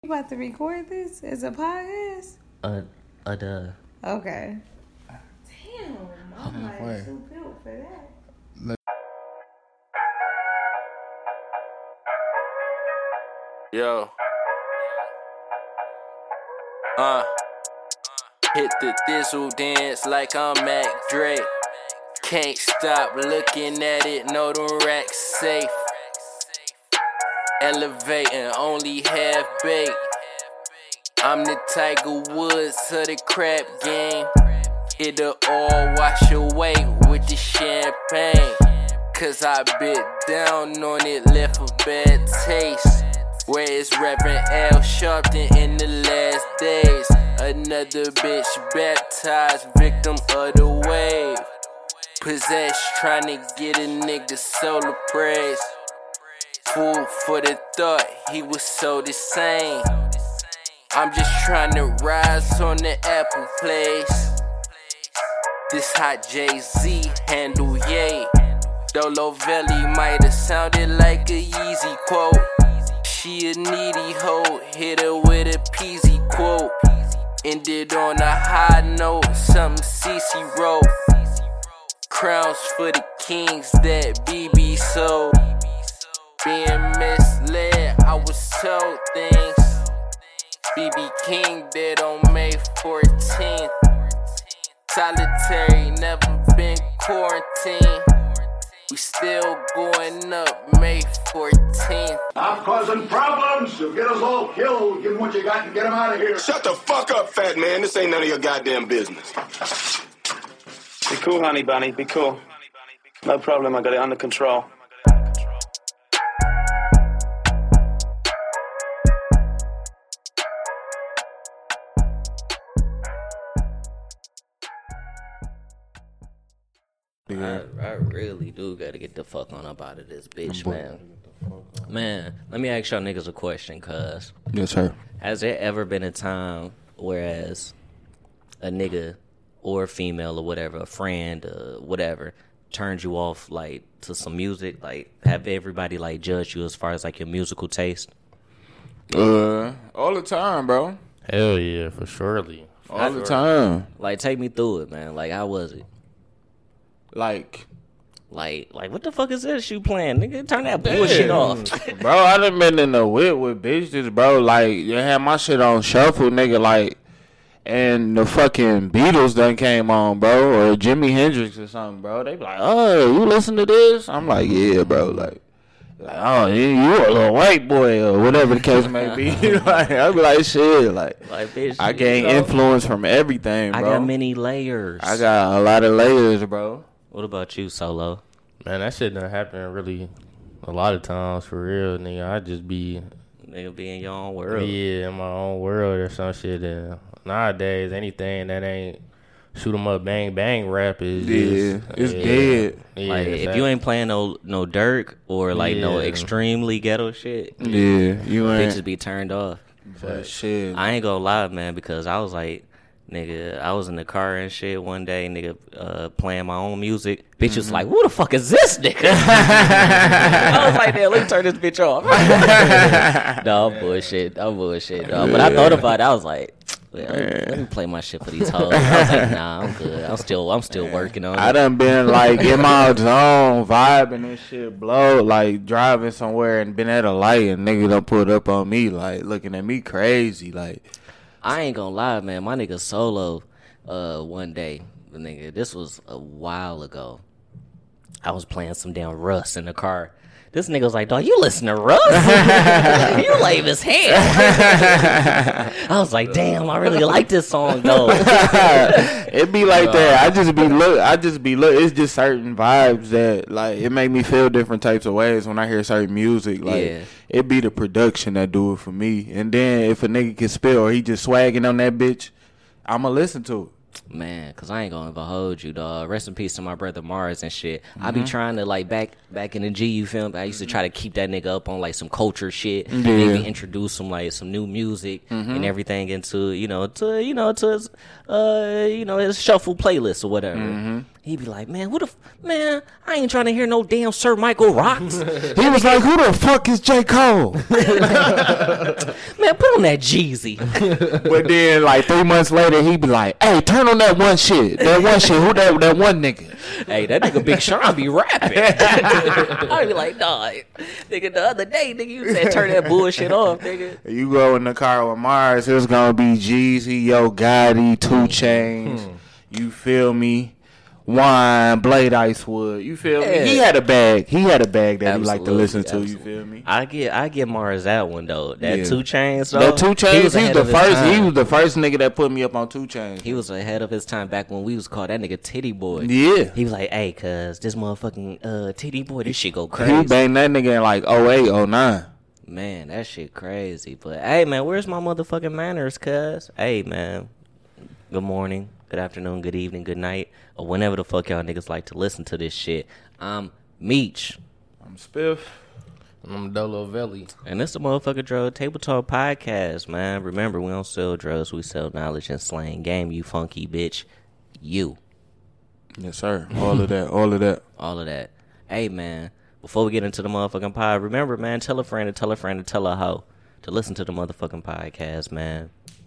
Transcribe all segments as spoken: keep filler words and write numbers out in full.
You about to record this as a podcast? Uh, uh, duh. Okay. Damn, I'm like too built for that. Yo. Uh. Hit the thizzle dance like I'm Mac Dre. Can't stop looking at it, know them racks safe. Elevating, only half baked. I'm the Tiger Woods of the crap game. It'll all wash away with the champagne. Cause I bit down on it, left a bad taste. Where's Reverend Al Sharpton in the last days? Another bitch baptized, victim of the wave. Possessed, trying to get a nigga solar praise. Food for the thought, he was so the same. I'm just trying to rise on the Apple place. This hot Jay-Z handle, yay. Dolo Valley might have sounded like a Yeezy quote. She a needy hoe, hit her with a peasy quote. Ended on a high note, something C C wrote. Crowns for the kings that B B sold. Being misled, I was told things. B B King dead on May fourteenth. Solitary, never been quarantined. We still going up May fourteenth. Stop causing problems. You'll get us all killed. Give them what you got and get them out of here. Shut the fuck up, fat man. This ain't none of your goddamn business. Be cool, honey bunny. Be cool. No problem. I got it under control. I, I really do gotta get the fuck on up out of this bitch, man. Man, let me ask y'all niggas a question, cuz. Yes, sir. Has there ever been a time whereas a nigga or a female or whatever, a friend or whatever, turned you off, like, to some music? Like, have everybody, like, judged you as far as, like, your musical taste? Uh, all the time, bro. Hell yeah, for surely. For all sure. the time. Like, take me through it, man. Like, how was it? Like, like, like, what the fuck is this you playing, nigga? Turn that bullshit off, bro. I done been in the whip with bitches, bro. Like, they had my shit on shuffle, nigga. Like, and the fucking Beatles done came on, bro, or Jimi Hendrix or something, bro. They be like, oh, you listen to this? I'm like, yeah, bro. Like, like oh, you, you a little white boy or whatever the case may be. Like, I be like, shit, like, like bitch, I gain you know, influence from everything, bro. I got many layers. I got a lot of layers, bro. What about you, Solo? Man, that shit done happen really a lot of times for real, nigga. I just be... Nigga be in your own world. Yeah, in my own world or some shit. And nowadays, anything that ain't shoot 'em up, bang, bang rap is... Yeah, just, it's yeah, dead. Yeah, like, if that, you ain't playing no no Dirk or, like, yeah. no extremely ghetto shit, yeah, you ain't... bitches be turned off. But shit. I ain't gonna lie, man, because I was like... Nigga, I was in the car and shit one day, nigga, uh, playing my own music. Bitch mm-hmm. was like, who the fuck is this nigga? I was like, damn, let me turn this bitch off. No, I'm bullshit. I'm bullshit, dog. But I thought about it. I was like, yeah, let me play my shit for these hoes. I was like, nah, I'm good. I'm still I'm still working on it. I done been, like, in my zone, vibing and shit, blow, like, driving somewhere and been at a light and nigga done put up on me, like, looking at me crazy, like... I ain't gonna lie, man. My nigga Solo, uh, one day, nigga, this was a while ago. I was playing some damn Russ in the car. This nigga was like, dog, you listen to Russ? You lame as hell. I was like, damn, I really like this song, though. It be like that. I just be look. I just be look. It's just certain vibes that, like, it make me feel different types of ways when I hear certain music. Like, yeah. It be the production that do it for me. And then if a nigga can spit or he just swagging on that bitch, I'ma listen to it. Man, cause I ain't gonna ever hold you, dog. Rest in peace to my brother Mars and shit. Mm-hmm. I be trying to, like, back back in the G, you feel me? I used to try to keep that nigga up on, like, some culture shit. Yeah. Maybe introduce some, like, some new music mm-hmm. and everything into, you know, to, you know, to his, uh, you know, his shuffle playlist or whatever. Mm-hmm. He'd be like, man, who the f- man? I ain't trying to hear no damn Sir Michael Rocks. He was like, who the fuck is J. Cole? Man, put on that Jeezy. But then, like three months later, he'd be like, hey, turn on that one shit. That one shit. Who that? That one nigga. Hey, that nigga Big Sean be rapping. I'd be like, nah, nigga, the other day, nigga, you said turn that bullshit off, nigga. You go in the car with Mars, it's gonna be Jeezy, Yo Gotti, Two Chainz. Hmm. You feel me? Wine, Blade Icewood. You feel yeah. me? He had a bag. He had a bag that absolutely, he liked to listen to. Absolutely. You feel me? I get, I get Mars that one though. That yeah. Two Chainz. Though, that Two Chainz. He was, he was the first. He was the first nigga that put me up on Two Chainz. He was ahead of his time back when we was called that nigga Titty Boy. Yeah. He was like, hey, cuz this motherfucking uh, Titty Boy, this shit go crazy. He banged that nigga in like oh eight, oh nine. Man, that shit crazy. But hey, man, where's my motherfucking manners, cuz? Hey, man. Good morning. Good afternoon, good evening, good night, or whenever the fuck y'all niggas like to listen to this shit. I'm Meech. I'm Spiff. I'm Dolo Velli. And this the motherfucking Drug Table Talk Podcast, man. Remember, we don't sell drugs, we sell knowledge and slang game, you funky bitch. You. Yes, sir. All of that, all of that. All of that. Hey, man, before we get into the motherfucking pod, remember, man, tell a friend to tell a friend to tell a hoe to listen to the motherfucking podcast, man.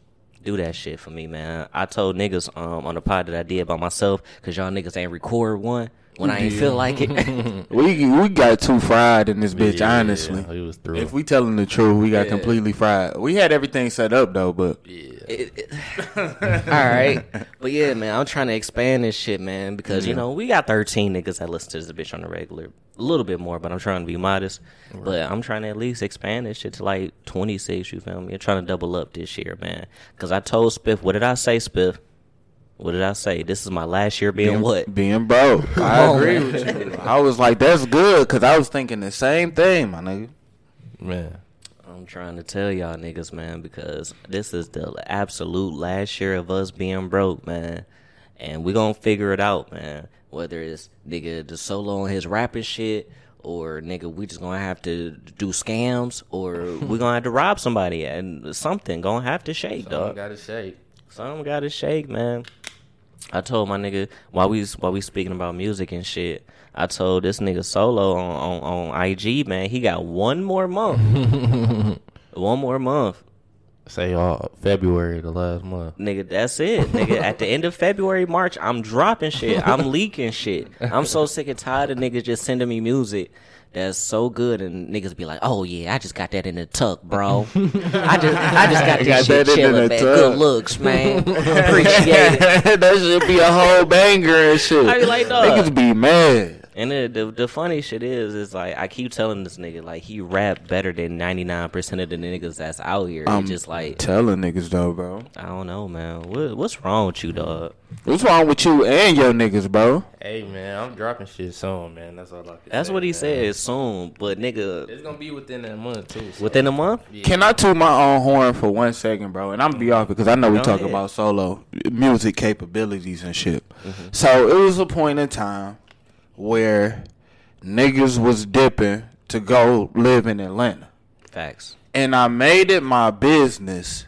Do that shit for me, man. I told niggas um, on the pod that I did by myself, because y'all niggas ain't record one when I ain't yeah. feel like it. we we got too fried in this bitch, yeah, honestly. It was through. If we telling the truth, we got yeah. completely fried. We had everything set up, though, but... Yeah. It, it, all right. But yeah, man, I'm trying to expand this shit, man, because, yeah. you know, we got thirteen niggas that listen to this bitch on the regular. A little bit more, but I'm trying to be modest. Right. But I'm trying to at least expand this shit to like twenty-six, you feel me? I'm trying to double up this year, man. Because I told Spiff, what did I say, Spiff? What did I say? This is my last year being, being what? Being broke. I agree on, with you. I was like, that's good, because I was thinking the same thing, my nigga. Man. I'm trying to tell y'all niggas, man, because this is the absolute last year of us being broke, man. And we gonna figure it out, man. Whether it's nigga the solo on his rapping shit, or nigga we just gonna have to do scams, or we gonna have to rob somebody, and something gonna have to shake, Something dog. gotta shake. Something gotta shake, man. I told my nigga while we while we speaking about music and shit, I told this nigga Solo on on, on I G, man, he got one more month. One more month. Say uh, February, the last month. Nigga, that's it. Nigga, at the end of February, March, I'm dropping shit. I'm leaking shit. I'm so sick and tired of niggas just sending me music that's so good, and niggas be like, oh yeah, I just got that in the tuck, bro. I just I just got this got shit chilling, man. Tuck. Good looks, man. Appreciate it. That should be a whole banger and shit. I be like, dog. Niggas be mad. And the, the the funny shit is, is like I keep telling this nigga like he rap better than ninety-nine percent of the niggas that's out here. I'm just like telling niggas though, bro. I don't know, man. What what's wrong with you, dog? What's wrong with you and your niggas, bro? Hey man, I'm dropping shit soon, man. That's all I can That's say, what he man. said, soon. But nigga, it's gonna be within that month too. So. Within a month? Yeah. Can I toot my own horn for one second, bro? And I'm gonna be off because I know we Go talk ahead. about solo music capabilities and shit. Mm-hmm. So it was a point in time where niggas was dipping to go live in Atlanta. Facts. And I made it my business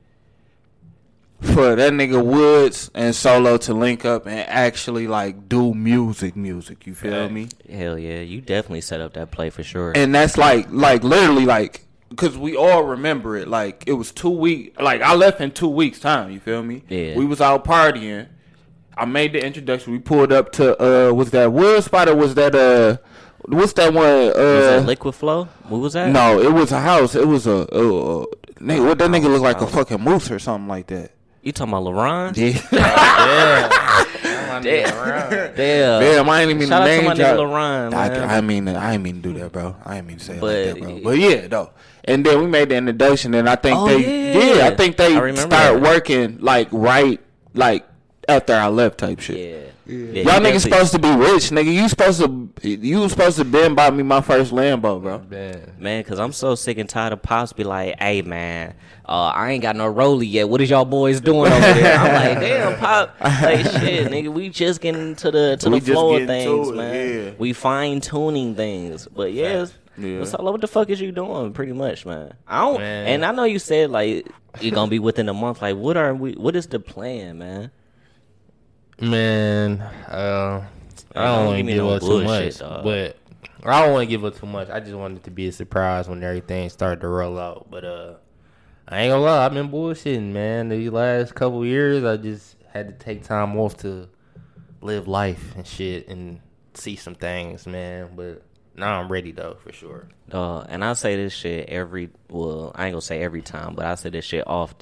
for that nigga Woods and Solo to link up and actually like do music music. You feel Facts. me? Hell yeah. You definitely set up that play for sure. And that's like like literally like because we all remember it. Like it was two weeks. Like I left in two weeks time. You feel me? Yeah. We was out partying. I made the introduction. We pulled up to uh was that Wood Spot or was that uh what's that one uh was that Liquid Flow? What was that? No, it was a house. It was a, a, a nigga. What that nigga look like a fucking moose or something like that. You talking about LaRon? Yeah. Damn. Damn. Damn. Damn, I ain't even mean Shout to out name to my drop. nigga LaRon, I, man. I mean, I ain't mean to do that, bro. I ain't mean to say it But- like that, bro. But yeah, though. And then we made the introduction, and I think Oh, they, yeah. yeah, I think they I remember started that. working like right, like after I left, type shit. Yeah. Yeah, Y'all he niggas definitely- supposed to be rich, nigga. You supposed to, you was supposed to been buy me my first Lambo, bro. Man. Man, because I'm so sick and tired of Pops be like, hey, man, uh, I ain't got no rollie yet. What is y'all boys doing over there? I'm like, damn, Pop. Like, shit, nigga, we just getting to the, to We the just flow of getting to things, it, man. yeah. We fine-tuning things. But, yeah, Yeah. what's all what the fuck is you doing, pretty much, man? I don't, Man. and I know you said, like, you're going to be within a month. Like, what are we, what is the plan, man? Man, uh, I don't don't want to give me give no up too bullshit, much, dog. but I don't want to give up too much. I just wanted it to be a surprise when everything started to roll out. But uh, I ain't gonna lie, I've been bullshitting, man. These last couple years, I just had to take time off to live life and shit and see some things, man. But now I'm ready though, for sure. Dog, and I say this shit every, well, I ain't gonna say every time, but I say this shit often.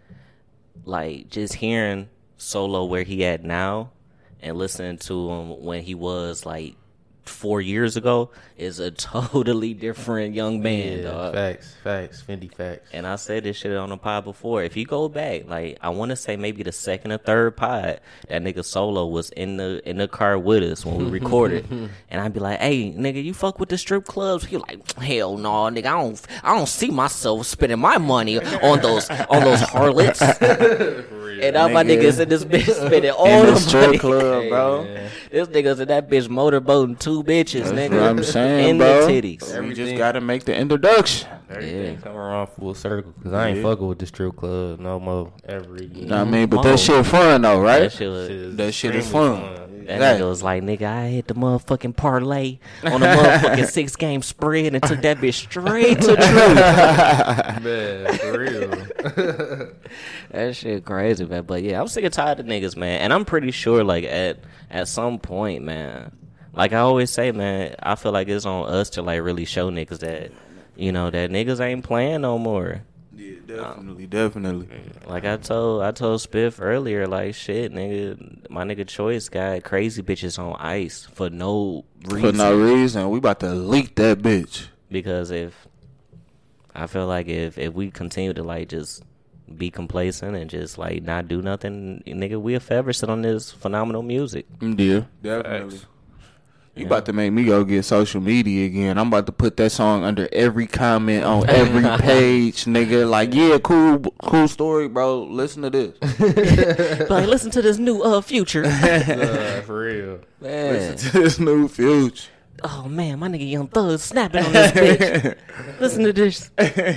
Like, just hearing Solo where he at now and listening to him when he was, like, four years ago is a totally different young man, Yeah, dog. facts, facts, Fendi facts. And I said this shit on the pod before. If you go back, like, I want to say maybe the second or third pod, that nigga Solo was in the in the car with us when we recorded. And I'd be like, hey, nigga, you fuck with the strip clubs? He like, hell no, nigga, I don't I don't see myself spending my money on those on those harlots. And all my Nigga. niggas in this bitch spending all In the the strip money. club, bro. Yeah. This niggas in that bitch motorboating two bitches, That's nigga. what I'm saying, in bro. the titties. We just Everything- gotta make the introduction. Everything Yeah. come around full circle, cause I ain't Yeah. fucking with the strip club no more ever again. I mean, but Mo. that shit fun though, right? That shit was, is That shit is extremely fun. that Hey. nigga was like, nigga, I hit the motherfucking parlay on a motherfucking six game spread and took that bitch straight to truth. Man, for real. That shit crazy, man. But yeah, I'm sick and tired of niggas, man. And I'm pretty sure, like, at at some point, man, like I always say, man, I feel like it's on us to, like, really show niggas that, you know, that niggas ain't playing no more. Yeah, definitely, definitely. Like I told I told Spiff earlier, like, shit, nigga, my nigga Choice got crazy bitches on ice for no reason. For no reason, we about to leak that bitch. Because if I feel like if if we continue to, like, just be complacent and just, like, not do nothing, nigga, we'll forever sit on this phenomenal music. Yeah, definitely. You about to make me go get social media again. I'm about to put that song under every comment on every page, nigga. Like, yeah, cool, cool story, bro. Listen to this. But, like, listen to this new uh Future. Uh, for real. Man. Listen to this new Future. Oh man, my nigga Young Thug snapping on this bitch. Listen to this.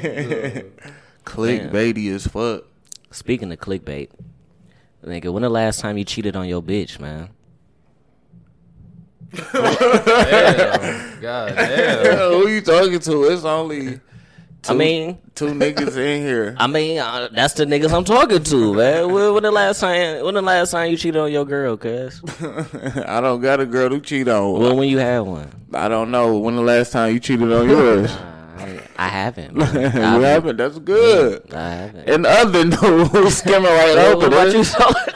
Clickbaity as fuck. Speaking of clickbait, nigga, when the last time you cheated on your bitch, man? Damn. God damn. Who you talking to? It's only two, I mean, two niggas in here. I mean, uh, that's the niggas I'm talking to, man. When, when the last time, when the last time you cheated on your girl, cuz? I don't got a girl to cheat on. Well, when you had one, I don't know. When the last time you cheated on yours? I, I haven't. You Man. I haven't. haven't? That's good. I haven't. And other news skimming right What over about you? this.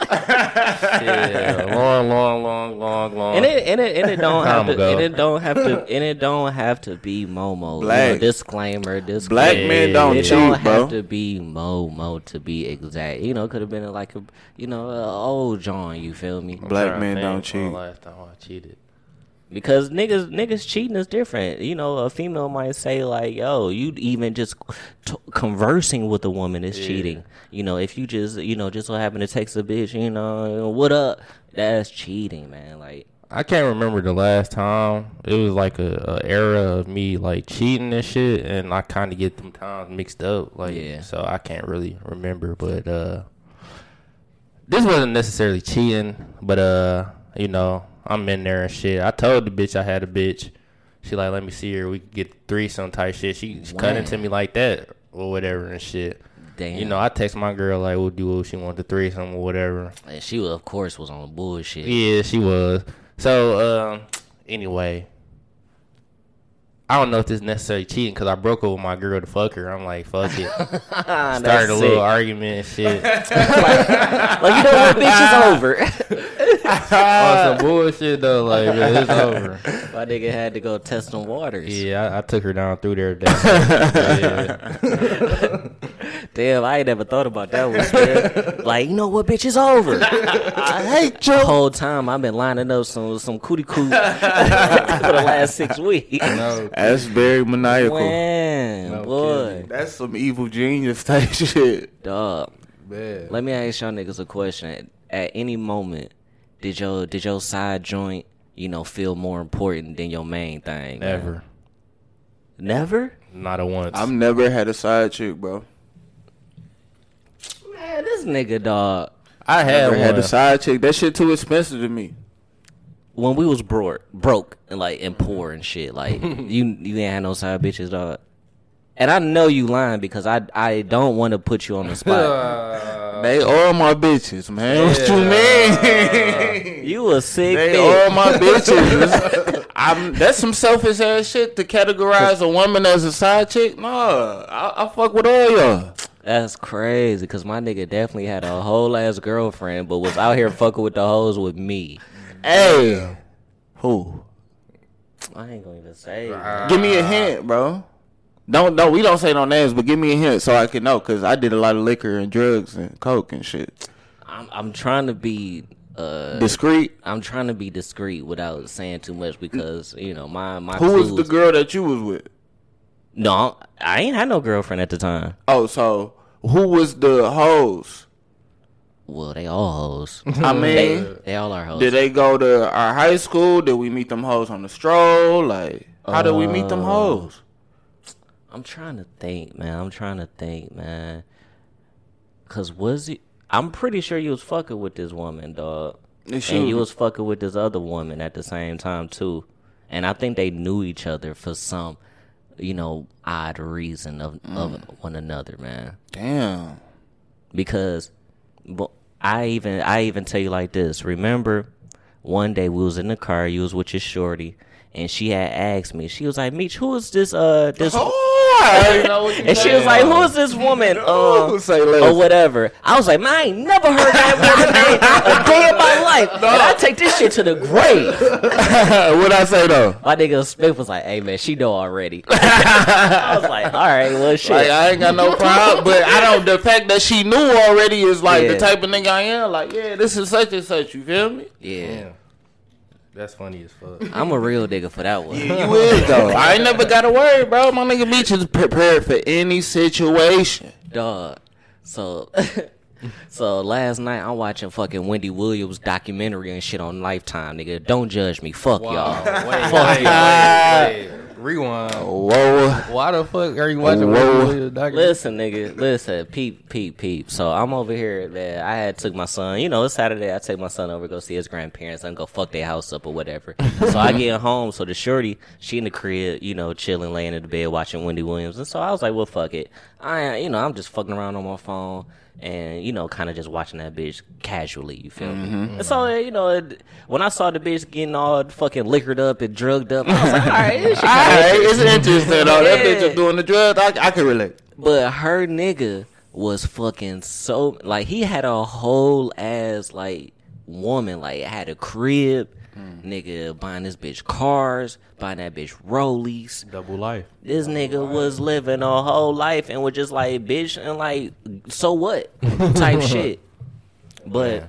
Yeah, long, long, long, long, long. And it and it and it don't have Time to ago. and it don't have to and it don't have to be Momo. Black. You know, disclaimer, disclaimer. Black men don't It cheat, don't bro. have to be Momo to be exact. You know, could have been like a you know a old John. You feel me? Black Trying to men think don't when cheat. the Last time I cheated. Because niggas niggas cheating is different. You know, a female might say like, "Yo, you even just t- conversing with a woman is Yeah. cheating." You know, if you just you know just so happen to text a bitch, you know, what up? That's cheating, man. Like. I can't remember the last time. It was like a, a era of me like cheating and shit, and I kind of get them times mixed up. Like, Yeah. so I can't really remember. But uh, this wasn't necessarily cheating, but uh, you know, I'm in there and shit. I told the bitch I had a bitch. She like, let me see her. We could get threesome type shit. She, she cut Wow. into me like that or whatever and shit. Damn. You know, I text my girl like, we'll do what she want, the threesome or whatever. And she, of course, was on bullshit. Yeah, she was. So, um, anyway, I don't know if this is necessarily cheating because I broke up with my girl to fuck her. I'm like, fuck it. Started That's a sick. little argument and shit. Like, you know what, bitch, it's over. On some bullshit though, like, man, it's over. My nigga had to go test some waters. Yeah, I, I took her down through there. Yeah. Damn, I ain't never thought about that one. Still. Like, you know what, bitch, it's over. I hate you. The whole time I've been lining up some some cootie coo for the last six weeks. No, That's very maniacal. Man, No boy, kidding. That's some evil genius type shit. dog. man. Let me ask y'all niggas a question. At any moment, did your did your side joint, you know, feel more important than your main thing? man? Never. Never? Not a once. I've never had a side chick, bro. Man, this nigga, dog. I had Never one. had a side chick. That shit too expensive to me. When we was broke, broke and like and poor and shit, like you you ain't had no side bitches, dog. And I know you lying because I I don't want to put you on the spot. Uh, They all my bitches, man. Yeah. What you mean? You a sick They bitch. all my bitches. I'm, that's some selfish ass shit to categorize a woman as a side chick. No, I, I fuck with all y'all. That's crazy because my nigga definitely had a whole ass girlfriend, but was out here fucking with the hoes with me. Hey, who? I ain't gonna even say. Give me a hint, bro. Don't don't we don't say no names, but give me a hint so I can know, cause I did a lot of liquor and drugs and coke and shit. I'm I'm trying to be uh Discreet. I'm trying to be discreet without saying too much because you know my my. Who was clues- the girl that you was with? No, I ain't had no girlfriend at the time. Oh, so who was the hoes? Well, they all hoes. I mean, They, they all are hoes. did they go to our high school? Did we meet them hoes on the stroll? Like, how did we meet them hoes? I'm trying to think, man. I'm trying to think, man. Cause was he? I'm pretty sure you was fucking with this woman, dog. And she And you was- was fucking with this other woman at the same time too. And I think they knew each other for some, you know, odd reason of of one another, man. Damn. Because, well, I even I even tell you like this. Remember, one day we was in the car. You was with your shorty, and she had asked me. She was like, "Meech, who is this? Uh, this." I already know what you And she was like, "Who is this woman?" Uh, Say less. or whatever. I was like, "Man, I ain't never heard that woman's name a day in my life. And I take this shit to the grave." What'd I say though? My nigga Smith was like, "Hey man, she know already." I was like, "All right, well shit." Like, I ain't got no problem, but I don't. The fact that she knew already is like Yeah. the type of nigga I am. Like, yeah, this is such and such. You feel me? yeah, Damn. That's funny as fuck. I'm a real nigga for that one. You is though. I ain't never got to worry, bro. My nigga Meech is prepared for any situation. Dog. So, so last night I'm watching fucking Wendy Williams documentary and shit on Lifetime, nigga. Don't judge me. Fuck y'all. Wait, Fuck wait, y'all. wait, wait. Rewind. Whoa. Why the fuck are you watching Whoa. Wendy Williams documentary? Listen, nigga. Listen. Peep, peep, peep. So I'm over here, man. I had took my son. You know, it's Saturday. I take my son over, go see his grandparents and go fuck their house up or whatever. So I get home. So the shorty, she in the crib, you know, chilling, laying in the bed, watching Wendy Williams. And so I was like, well, fuck it. I, you know, I'm just fucking around on my phone. And, you know, kind of just watching that bitch casually, you feel Mm-hmm. me? And so, you know, it, when I saw the bitch getting all fucking liquored up and drugged up, I was like, all right, this shit All kinda right, it's interesting though. That Yeah. bitch is doing the drugs. I, I can relate. But her nigga was fucking so, like, he had a whole ass, like, woman, like, had a crib, nigga buying this bitch cars, buying that bitch rollies. Double life. This nigga was living a whole life and was just like, bitch, and like, so what? Type shit. But,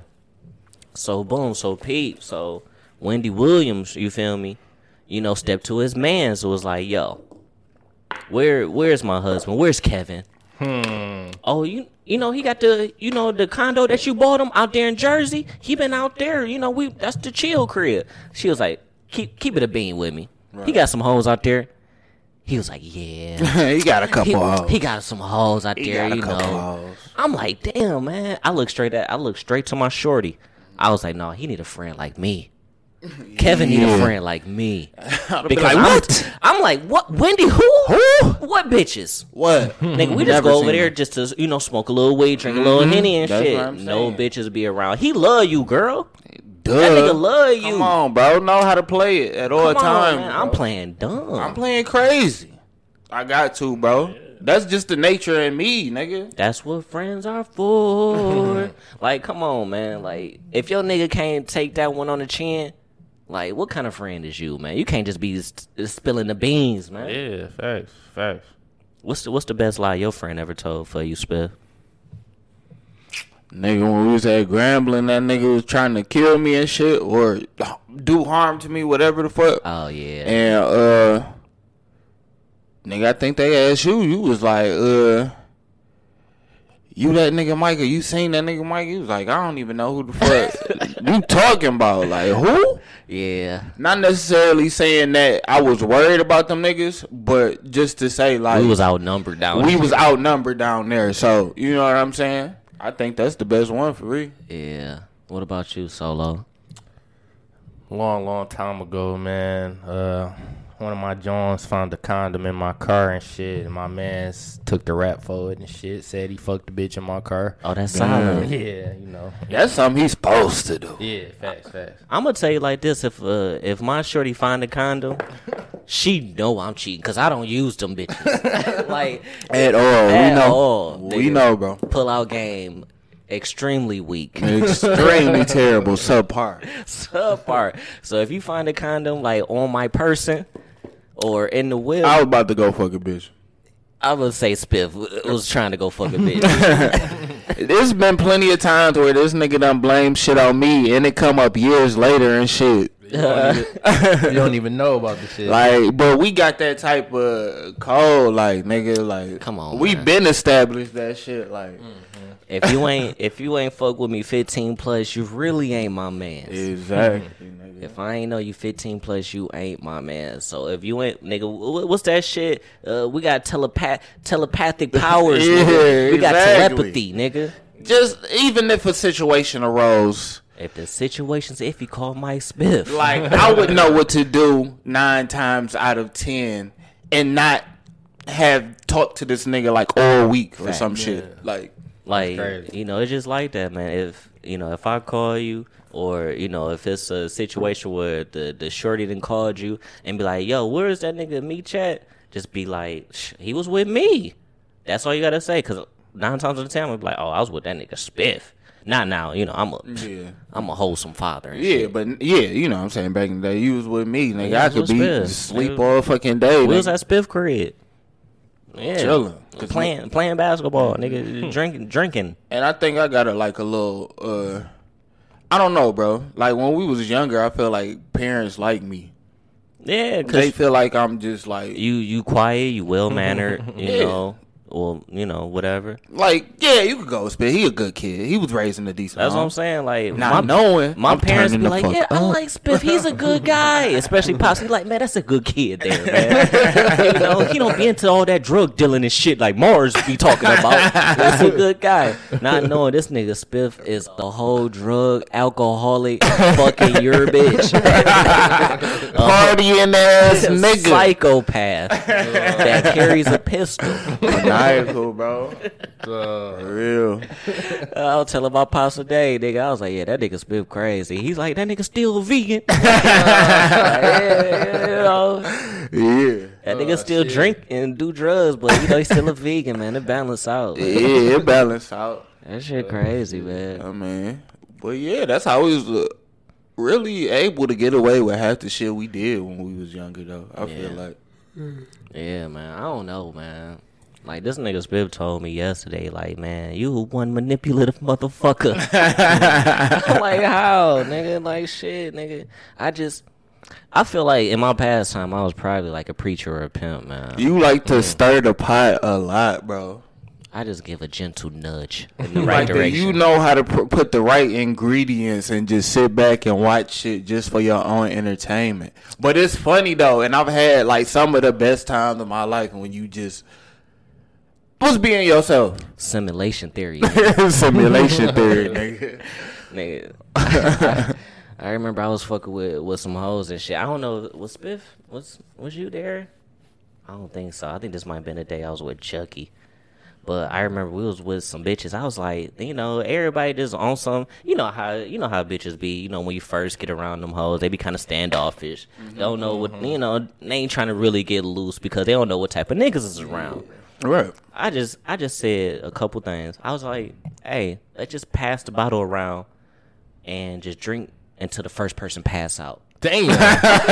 so boom, so Pete, so Wendy Williams, you feel me? You know, stepped to his man, so was like, yo, where, where's my husband? Where's Kevin? Hmm. Oh, you you know, he got the, you know, the condo that you bought him out there in Jersey. He been out there, you know, we that's the chill crib. She was like, keep keep it a bean with me. He got some hoes out there. He was like, yeah. He got a couple He, hoes. he got some hoes out He there, got a you couple know. hoes. I'm like, damn, man. I look straight at I look straight to my shorty. I was like, no, he need a friend like me. Kevin need a Yeah. friend like me. be Because like, I'm, what? I'm like, what? Wendy who? Who? What bitches? What? Nigga, we just Never go over seen there her. just to, you know, smoke a little weed, drink a little Henny and That's shit. what I'm No saying. bitches be around. He love you, girl. Duh. That nigga love you. Come on, bro. Know how to play it at all Come on, times. man. bro. I'm playing dumb. I'm playing crazy. I got to, bro. That's just the nature in me, nigga. That's what friends are for. Like, come on, man. Like, if your nigga can't take that one on the chin, like, what kind of friend is you, man? You can't just be st- spilling the beans, man. Yeah, facts, facts. What's the What's the best lie your friend ever told for you, Spiff? Nigga, when we was at Grambling, that nigga was trying to kill me and shit or do harm to me, whatever the fuck. Oh yeah. And, uh, nigga, I think they asked you. You was like, uh, you that nigga Michael. You seen that nigga Michael? You was like, I don't even know who the fuck you talking about. Like, who? Yeah. Not necessarily saying that I was worried about them niggas, but just to say, like, We was outnumbered down we there. was outnumbered down there. So, you know what I'm saying? I think that's the best one for real. Yeah. What about you, Solo? Long, long time ago, man. Uh, one of my Johns found a condom in my car and shit. And my man took the rap for it and shit. Said he fucked the bitch in my car. Oh, that's solid. Yeah, you know. That's something he's supposed to do. Yeah, facts, facts. I'm gonna tell you like this: if uh, if my shorty find a condom, she know I'm cheating because I don't use them bitches. Like at all, at we know. all, We nigga. know, bro. Pull out game. Extremely weak. Extremely terrible. Subpar. Subpar. So if you find a condom like on my person or in the whip, I was about to go fuck a bitch. I would say Spiff was trying to go fuck a bitch. There's been plenty of times where this nigga done blame shit on me and it come up years later and shit. You don't, even, you don't even know about the shit. Like, but we got that type of code, like, nigga, like, Come on, we man. been established that shit, like, mm. If you ain't if you ain't fuck with me fifteen plus, you really ain't my man. Exactly. nigga. If I ain't know you fifteen plus, you ain't my man. So if you ain't, nigga, wh- what's that shit? Uh, we got telepath telepathic powers. Yeah, nigga. We got exactly. telepathy, nigga. Just even if a situation arose, If the situation's iffy, call Mike Smith. like, I would know what to do nine times out of ten and not have talked to this nigga like all week or Fact. some shit. Like, Like, crazy. you know, it's just like that, man. If, you know, if I call you or, you know, if it's a situation where the, the shorty done called you and be like, yo, where's that nigga meet chat? Just be like, Shh, he was with me. That's all you got to say. Because nine times out of ten, I'm like, oh, I was with that nigga Spiff. Not now, you know, I'm a, yeah. I'm a wholesome father. And Yeah, shit. but yeah, you know what I'm saying, back in the day, you was with me, nigga. Yeah, I you could was be with Spiff. sleep Nigga. all fucking day. We was nigga. at Spiff crib. Yeah. Chilling. 'Cause Playing, playing basketball, nigga. drinking, drinking. And I think I got a like a little uh I don't know, bro. Like when we was younger, I feel like parents like me. Yeah, They because feel like I'm just like you, you quiet, you well-mannered, you Yeah. know. Well, you know, whatever. like yeah, you could go spit. He a good kid. He was raised in a decent That's what home. I'm saying. Like, Not my, knowing, my I'm parents be turning the like, fuck "Yeah, I up." like Spiff. He's a good guy." Especially Pops. He like, "Man, that's a good kid there, man." You know, he don't be into all that drug dealing and shit like Mars be talking about. That's a good guy. Not knowing this nigga Spiff is the whole drug alcoholic, fucking your bitch, Partying ass nigga. psychopath that carries a pistol. Maniacal, bro. Uh, For real. I'll tell him about Pops today, nigga. I was like, yeah, that nigga Spiff crazy. He's like, that nigga still a vegan. Like, yeah, you know, Yeah. that nigga still drink and do drugs, but you know he's still a vegan, man. It balance out. Yeah, it balance out. That shit crazy, man. I mean, but yeah, that's how we was uh, really able to get away with half the shit we did when we was younger, though. I feel Yeah. like. Yeah, man. I don't know, man. Like, this nigga Spiff told me yesterday, like, man, you one manipulative motherfucker. I'm like, how, nigga? Like, shit, nigga. I just, I feel like in my pastime, I was probably like a preacher or a pimp, man. You like to stir the pot a lot, bro. I just give a gentle nudge in the right Like that direction. you know how to pr- put the right ingredients and just sit back and watch shit just for your own entertainment. But it's funny though, and I've had like some of the best times of my life when you just was being yourself. Simulation theory, nigga. Simulation theory, nigga. Nigga. I, I remember I was fucking with, with some hoes and shit. I don't know, was Spiff, was was you there? I don't think so. I think this might have been the day I was with Chucky. But I remember we was with some bitches. I was like, you know, everybody just on some, you know how you know how bitches be. You know, when you first get around them hoes, they be kind of standoffish. They don't know what, you know, they ain't trying to really get loose because they don't know what type of niggas is around. Right. I just I just said a couple things. I was like, hey, let's just pass the bottle around and just drink until the first person pass out. damn. And,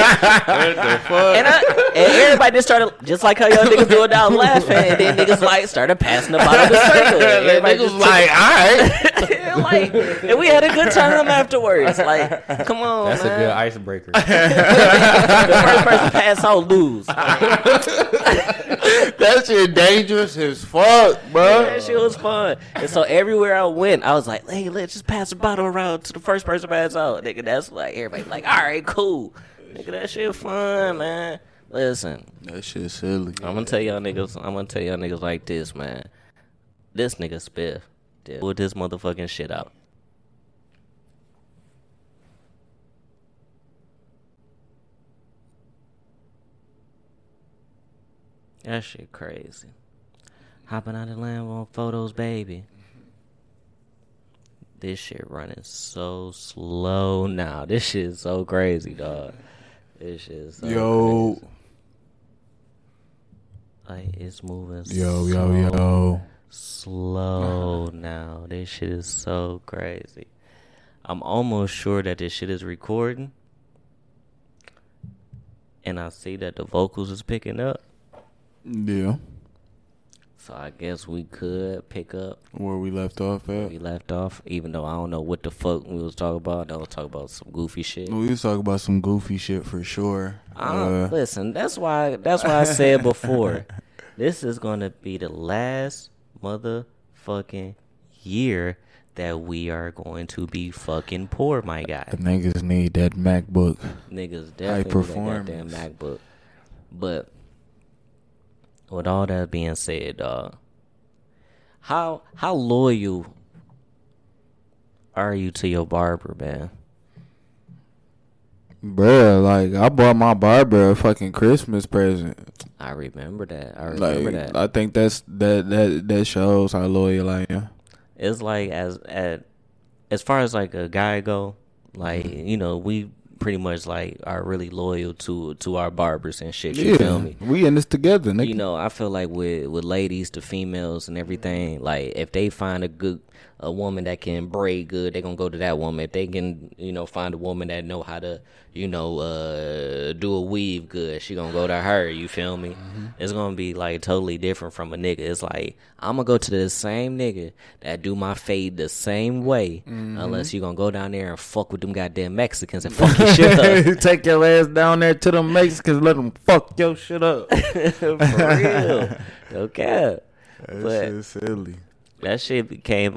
I, and everybody just started, just like how y'all niggas do it now, laughing. And then niggas like started passing the bottle to circle. Everybody Niggas just like, all right. like, and we had a good time afterwards. Like, come on, That's man. a good icebreaker. The first person pass out lose. That shit dangerous as fuck, bro. That shit was fun. And so everywhere I went, I was like, hey, let's just pass the bottle around to the first person pass out. Nigga, that's like, everybody like, all right, cool. Nigga, that shit fun, man. Listen, That shit silly. I'm gonna tell y'all niggas, I'm gonna tell y'all niggas like this, man. This nigga Spiff, Pull this motherfucking shit out. That shit crazy. Hopping out the Lambo on photos, baby. This shit running so slow now. This shit is so crazy, dog. This shit is so Yo. crazy. Like, it's moving Yo, so yo, yo. slow now. This shit is so crazy. I'm almost sure that this shit is recording. And I see that the vocals is picking up. Yeah. So I guess we could pick up Where we left off where at. we left off, even though I don't know what the fuck we was talking about. I was talking about some goofy shit. We was talking about some goofy shit for sure. Uh, Uh, listen, that's why that's why I said before. This is gonna be the last motherfucking year that we are going to be fucking poor, my guy. the niggas need that MacBook. Niggas High definitely need that performance. goddamn MacBook. But with all that being said, dog, how how loyal are you to your barber, man? Bruh, like, I bought my barber a fucking Christmas present. I remember that. I remember Like, that. I think that's that that that shows how loyal I am. It's like as at as far as like a guy go, like Mm-hmm. you know, we pretty much like are really loyal to to our barbers and shit. You feel Yeah, me? we in this together, nigga. You know, I feel like with with ladies to females and everything, like if they find a good a woman that can braid good, they gonna go to that woman. If they can, you know, find a woman that know how to, you know, uh, do a weave good, she gonna go to her. You feel me? Mm-hmm. It's gonna be like totally different from a nigga. It's like I'm gonna go to the same nigga that do my fade the same way, Mm-hmm. unless you gonna go down there and fuck with them goddamn Mexicans and fuck your shit up. Take your ass down there to the Mexicans, let them fuck your shit up. For real, okay. That But- shit's silly. That shit became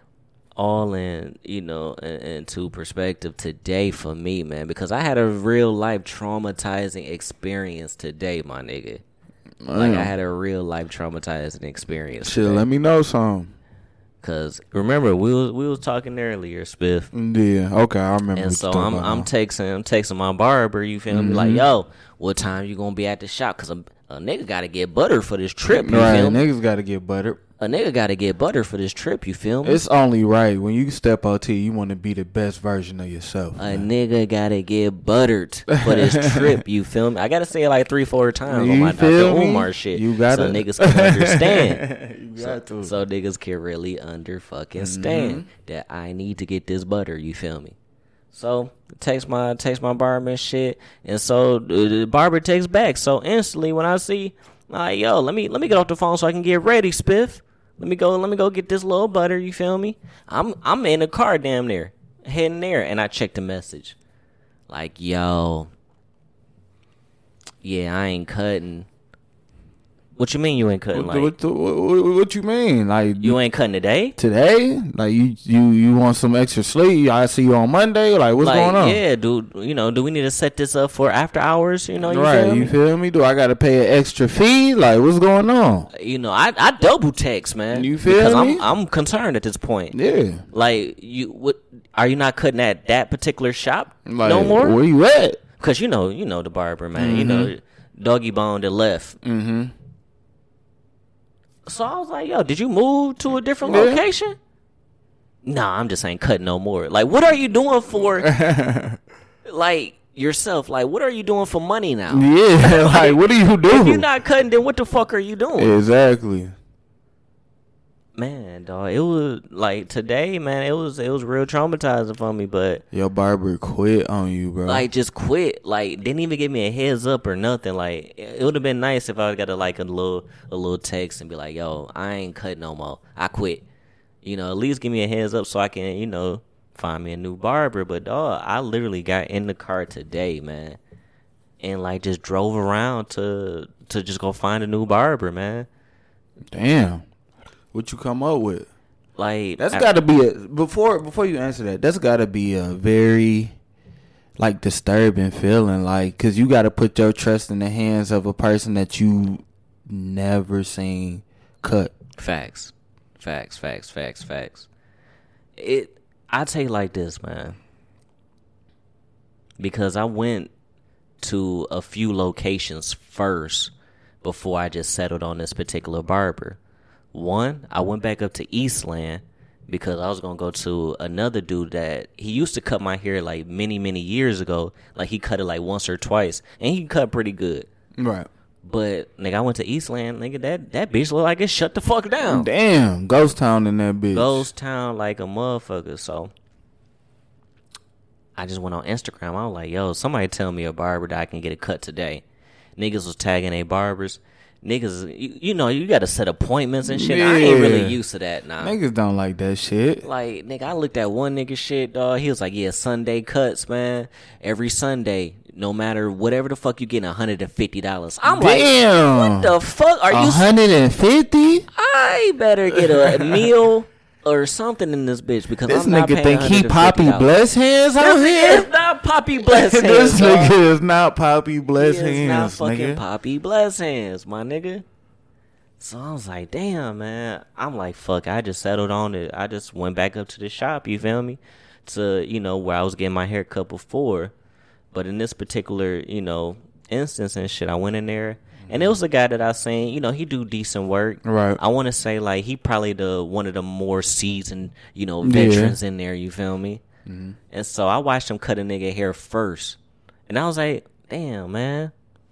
all in, you know, in- into perspective today for me, man, because I had a real life traumatizing experience today, my nigga. Like, I had a real life traumatizing experience. Shit, today. let me know some. Cause remember we was we was talking earlier, Spiff, Yeah, okay, I remember. and what so you talking I'm about I'm now. texting I'm texting my barber. You feel me? Like, Mm-hmm. yo, what time you gonna be at the shop? Cause a, a nigga gotta get butter for this trip. You Right, feel me? niggas got to get buttered. A nigga gotta get butter for this trip. You feel me? It's only right when you step O T, you want to be the best version of yourself. A man. nigga gotta get buttered for this trip, you feel me? I gotta say it like three, four times You on my feel Doctor me? Umar shit. You gotta- so niggas can understand. you so, got to. so niggas can really under fucking stand that I need to get this butter, you feel me? So text my text my barber and shit, and so the, the barber takes back. So instantly when I see, like, yo, let me let me get off the phone so I can get ready, Spiff. Let me go. Let me go get this little butter. You feel me? I'm I'm in the car, damn near heading there, and I checked the message. Like, yo, yeah, I ain't cutting. What you mean you ain't cutting? What, Like, what, what, what you mean? Like you ain't cutting today? today? Like you, you, you want some extra sleep? I see you on Monday. Like what's Like, going on? yeah, dude. You know, do we need to set this up for after hours? You know, you right? feel You me? feel me? Do I got to pay an extra fee? Like what's going on? You know, I I double text, man. You feel because me? I'm I'm concerned at this point. Yeah. Like, you what? Are you not cutting at that particular shop Like no more? Where you at? Cause you know, you know the barber, man. You know, doggy bone that left. Mm-hmm. So I was like, yo, did you move to a different Yeah. location? Nah, I'm just ain't cutting no more. Like, what are you doing for, like, yourself? Like, what are you doing for money now? Yeah. Like what do you do? If you're not cutting, then what the fuck are you doing? Exactly. Man, dog, it was like today, man. It was it was real traumatizing for me, but Your barber quit on you, bro. like just quit. Like didn't even give me a heads up or nothing. Like it would have been nice if I got a like a little a little text and be like, "Yo, I ain't cutting no more. I quit." You know, at least give me a heads up so I can, you know, find me a new barber. But dog, I literally got in the car today, man, and like just drove around to to just go find a new barber, man. Damn. What you come up with? Like That's I- got to be a before before you answer that. That's got to be a very like disturbing feeling, like because you got to put your trust in the hands of a person that you never seen cut. facts. Facts, facts, facts, facts. It, I tell you like this, man. Because I went to a few locations first before I just settled on this particular barber. One, I went back up to Eastland because I was going to go to another dude that he used to cut my hair like many, many years ago. Like he cut it like once or twice, and he cut pretty good. Right. But, nigga, I went to Eastland, nigga, that, that bitch look like it shut the fuck down. Damn, ghost town in that bitch. Ghost town like a motherfucker. So, I just went on Instagram. I was like, yo, somebody tell me a barber that I can get a cut today. Niggas was tagging they barbers. Niggas, you, you know, you got to set appointments and shit. Yeah. I ain't really used to that now. Niggas don't like that shit. Like, nigga, I looked at one nigga shit, dog. He was like, yeah, Sunday cuts, man. Every Sunday, no matter whatever the fuck you getting, one hundred fifty dollars. I'm Damn. like, what the fuck are you? one hundred fifty? I better get a meal or something in this bitch because This I'm not nigga paying think he Poppy one hundred fifty dollars. Bless Hands out This here? is not Poppy Bless Hands. This dog. nigga is not Poppy Bless He is not Hands, fucking nigga. Poppy Bless Hands, my nigga. So I was like, damn, man. I'm like, fuck, I just settled on it. I just went back up to the shop, you feel me? To, you know, where I was getting my hair cut before. But in this particular, you know, instance and shit, I went in there. And it was a guy that I seen, you know, he do decent work. Right. I want to say, like, he probably the one of the more seasoned, you know, veterans yeah. in there, you feel me? Mm-hmm. And so I watched him cut a nigga hair first. And I was like, damn, man.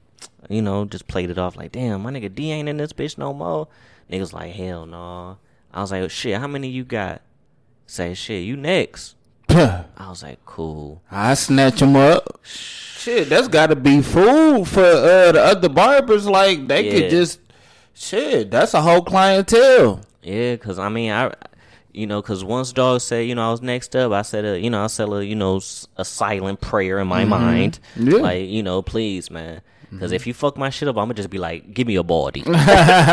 You know, just played it off like, damn, my nigga D ain't in this bitch no more. Niggas like, hell no. I was like, oh, shit, how many you got? Say, shit, you next. I was like, cool. I snatch him up. Shit, that's got to be food for uh, the other barbers. Like, they yeah. could just, shit, that's a whole clientele. Yeah, because, I mean, I, you know, because once dog said, you know, I was next up, I said, uh, you know, I said, a, you know, a silent prayer in my mm-hmm. mind. Yeah. Like, you know, please, man. Because mm-hmm. if you fuck my shit up, I'm going to just be like, give me a baldy. Like,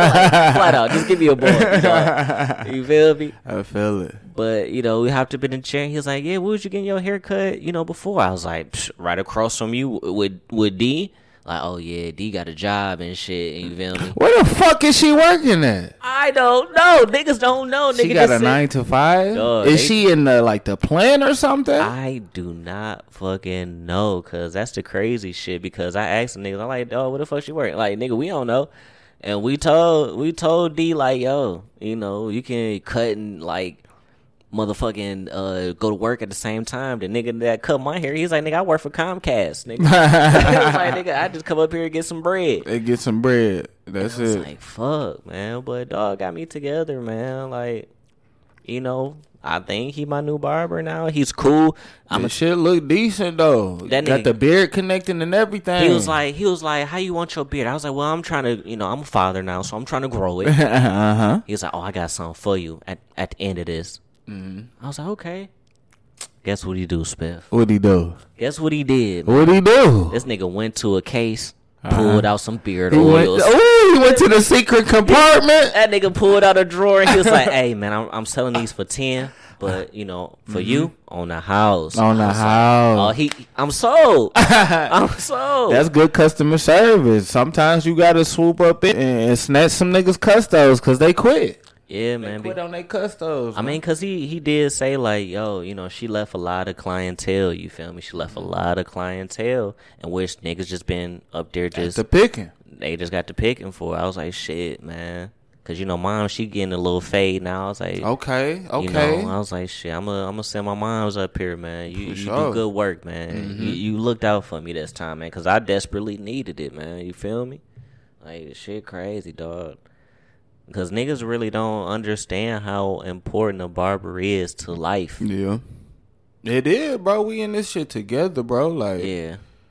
flat out, just give me a baldy. Dog. You feel me? I feel it. But, you know, we hopped up in the chair. He was like, yeah, where was you getting your haircut, you know, before? I was like, right across from you with, with D. Like, oh, yeah, D got a job and shit. You feel me? Where the fuck is she working at? I don't know. Niggas don't know. She Nigga got a said, nine to five? Dog, is they, she in the, like, the plant or something? I do not fucking know, because that's the crazy shit. Because I asked the niggas, I'm like, oh, what the fuck she working? Like, nigga, we don't know. And we told, we told D, like, yo, you know, you can cut and, like, motherfucking uh, go to work at the same time. The nigga that cut my hair, he's like, nigga, I work for Comcast, nigga. He was like, nigga, I just come up here and get some bread. They get some bread. That's and I was it. like, fuck, man. But dog got me together, man. Like, you know, I think he my new barber now. He's cool. I'm a shit look decent though. That got nigga, the beard connecting and everything. He was like, he was like, how you want your beard? I was like, well, I'm trying to, you know, I'm a father now, so I'm trying to grow it. uh-huh. He was like, oh, I got something for you at at the end of this. Mm-hmm. I was like, okay. Guess what he do, Spiff? What'd he do? Guess what he did? Man? What'd he do? This nigga went to a case, pulled uh-huh. out some beard he oils. Went, oh, he went to the secret compartment. That nigga pulled out a drawer and he was like, hey, man, I'm, I'm selling these for ten. But, you know, for mm-hmm. you, on the house. On the house. Oh, like, he, I'm sold. I'm sold. That's good customer service. Sometimes you got to swoop up in and snatch some niggas' custos because they quit. Yeah, they man. Quit on their custos. I mean, because he, he did say, like, yo, you know, she left a lot of clientele, you feel me? She left a lot of clientele, in which niggas just been up there just. The picking. They just got the picking for it. I was like, shit, man. Because, you know, mom, she getting a little fade now. I was like, okay, okay. You know, I was like, shit, I'm going I'm to send my moms up here, man. You, you sure. do good work, man. Mm-hmm. You, you looked out for me this time, man, because I desperately needed it, man. You feel me? Like, shit crazy, dog. Because niggas really don't understand how important a barber is to life. Yeah. It is, bro. We in this shit together, bro. Like, yeah.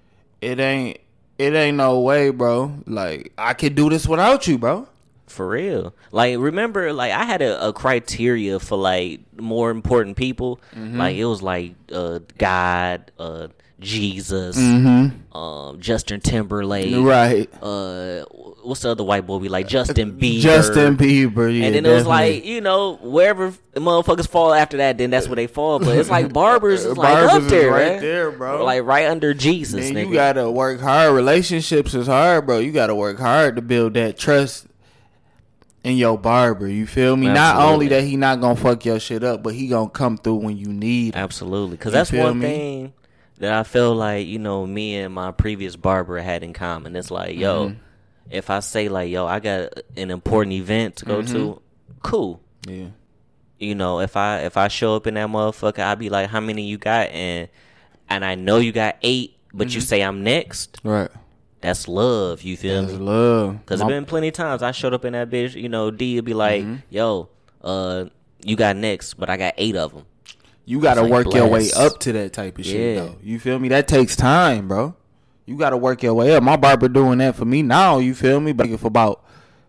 It ain't, it ain't no way, bro. Like, I could do this without you, bro. For real. Like, remember, like, I had a, a criteria for, like, more important people. Mm-hmm. Like, it was, like, uh, God, uh, Jesus, mm-hmm. um, Justin Timberlake. Right. Uh, what's the other white boy we like? Justin Bieber. Justin Bieber, yeah. And then definitely. It was like, you know, wherever the motherfuckers fall after that, then that's where they fall. But it's like barbers is like barbers up there, is right man. there, bro. Like right under Jesus, man, nigga. You gotta work hard. Relationships is hard, bro. You gotta work hard to build that trust in your barber. You feel me? Absolutely. Not only that he not gonna fuck your shit up, but he gonna come through when you need him. Absolutely, because You that's feel one me? thing that I feel like, you know, me and my previous barber had in common. It's like, yo, Mm-hmm. if I say like, yo, I got an important event to go Mm-hmm. to, cool. Yeah. You know, if I if I show up in that motherfucker, I'd be like, how many you got? And and I know you got eight, but you say I'm next. Right. That's love. You feel That's me? love. Because My- there's been plenty of times I showed up in that bitch, you know, D would be like, Mm-hmm. yo, uh, you got next, but I got eight of them. You gotta It's like work your way bless. up to that type of shit, Yeah. though. You feel me? That takes time, bro. You gotta work your way up. My barber doing that for me now. You feel me? But for about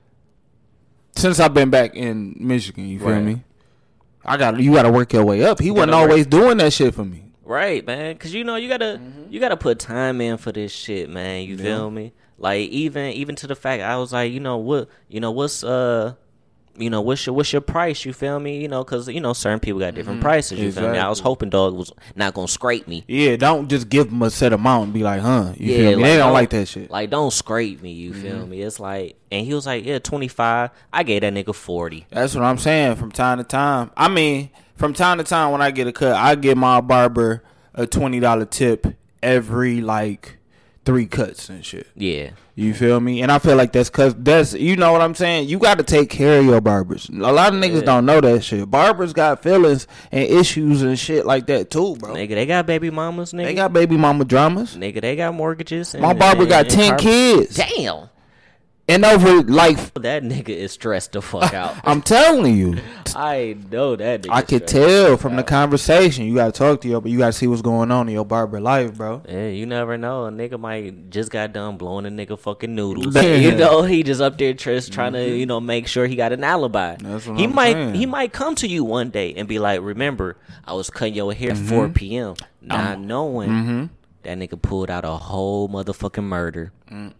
since I've been back in Michigan, you feel Right. me? I got you gotta work your way up. He wasn't gotta work- always doing that shit for me. Right, man. Because, you know, you got to you gotta put time in for this shit, man. You feel me? Like, even even to the fact, I was like, you know, what, you know, what's, uh, you know, what's your, what's your price, you feel me? You know, because, you know, certain people got different prices, you feel me? I was Exactly. hoping dog was not going to scrape me. Yeah, don't just give them a set amount and be like, huh? You Yeah, feel me? like, They don't like that shit. Like, don't scrape me, you feel me? It's like, and he was like, yeah, twenty-five. I gave that nigga forty. That's what I'm saying. From time to time, I mean, from time to time, when I get a cut, I give my barber a twenty dollar tip every like three cuts and shit. Yeah. You feel me? And I feel like that's cause that's you know what I'm saying. You got to take care of your barbers. A lot of niggas don't know that shit. Barbers got feelings and issues and shit like that too, bro. Nigga, they got baby mamas, nigga. They got baby mama dramas. Nigga, they got mortgages. And, My barber and- got and ten car- kids. Damn. And over like That nigga is stressed the fuck out. I'm telling you. I know that nigga. I could stressed. tell from the conversation. You gotta talk to your, but you gotta see what's going on in your barber life, bro. Yeah, you never know. A nigga might just got done blowing a nigga fucking noodles. Damn. You know, he just up there just trying to, you know, make sure he got an alibi. That's what he I'm might saying. he might come to you one day and be like, remember, I was cutting your hair Mm-hmm. at four p.m. Not knowing Mm-hmm. that nigga pulled out a whole motherfucking murder.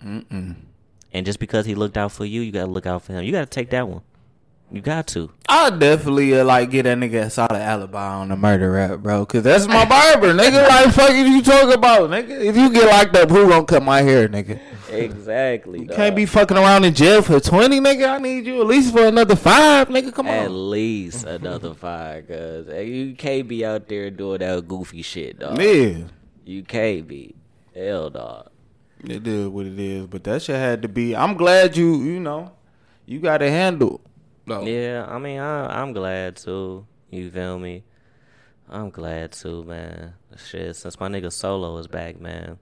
And just because he looked out for you, you gotta look out for him. You gotta take that one. You got to. I definitely uh, like get that nigga a solid alibi on the murder rap, bro. Cause that's my barber, nigga. Like, fuck is you talking about, nigga? If you get locked up, who gonna cut my hair, nigga? Exactly. You can't be fucking around in jail for twenty, nigga. I need you at least for another five, nigga. Come At on. least another five, cause you can't be out there doing that goofy shit, dog. Yeah. You can't be. Hell, dog. It is what it is, but that shit had to be. I'm glad you, you know, you got to handle. No. Yeah, I mean, I, I'm glad too. You feel me? I'm glad too, man. Shit, since my nigga Solo is back, man,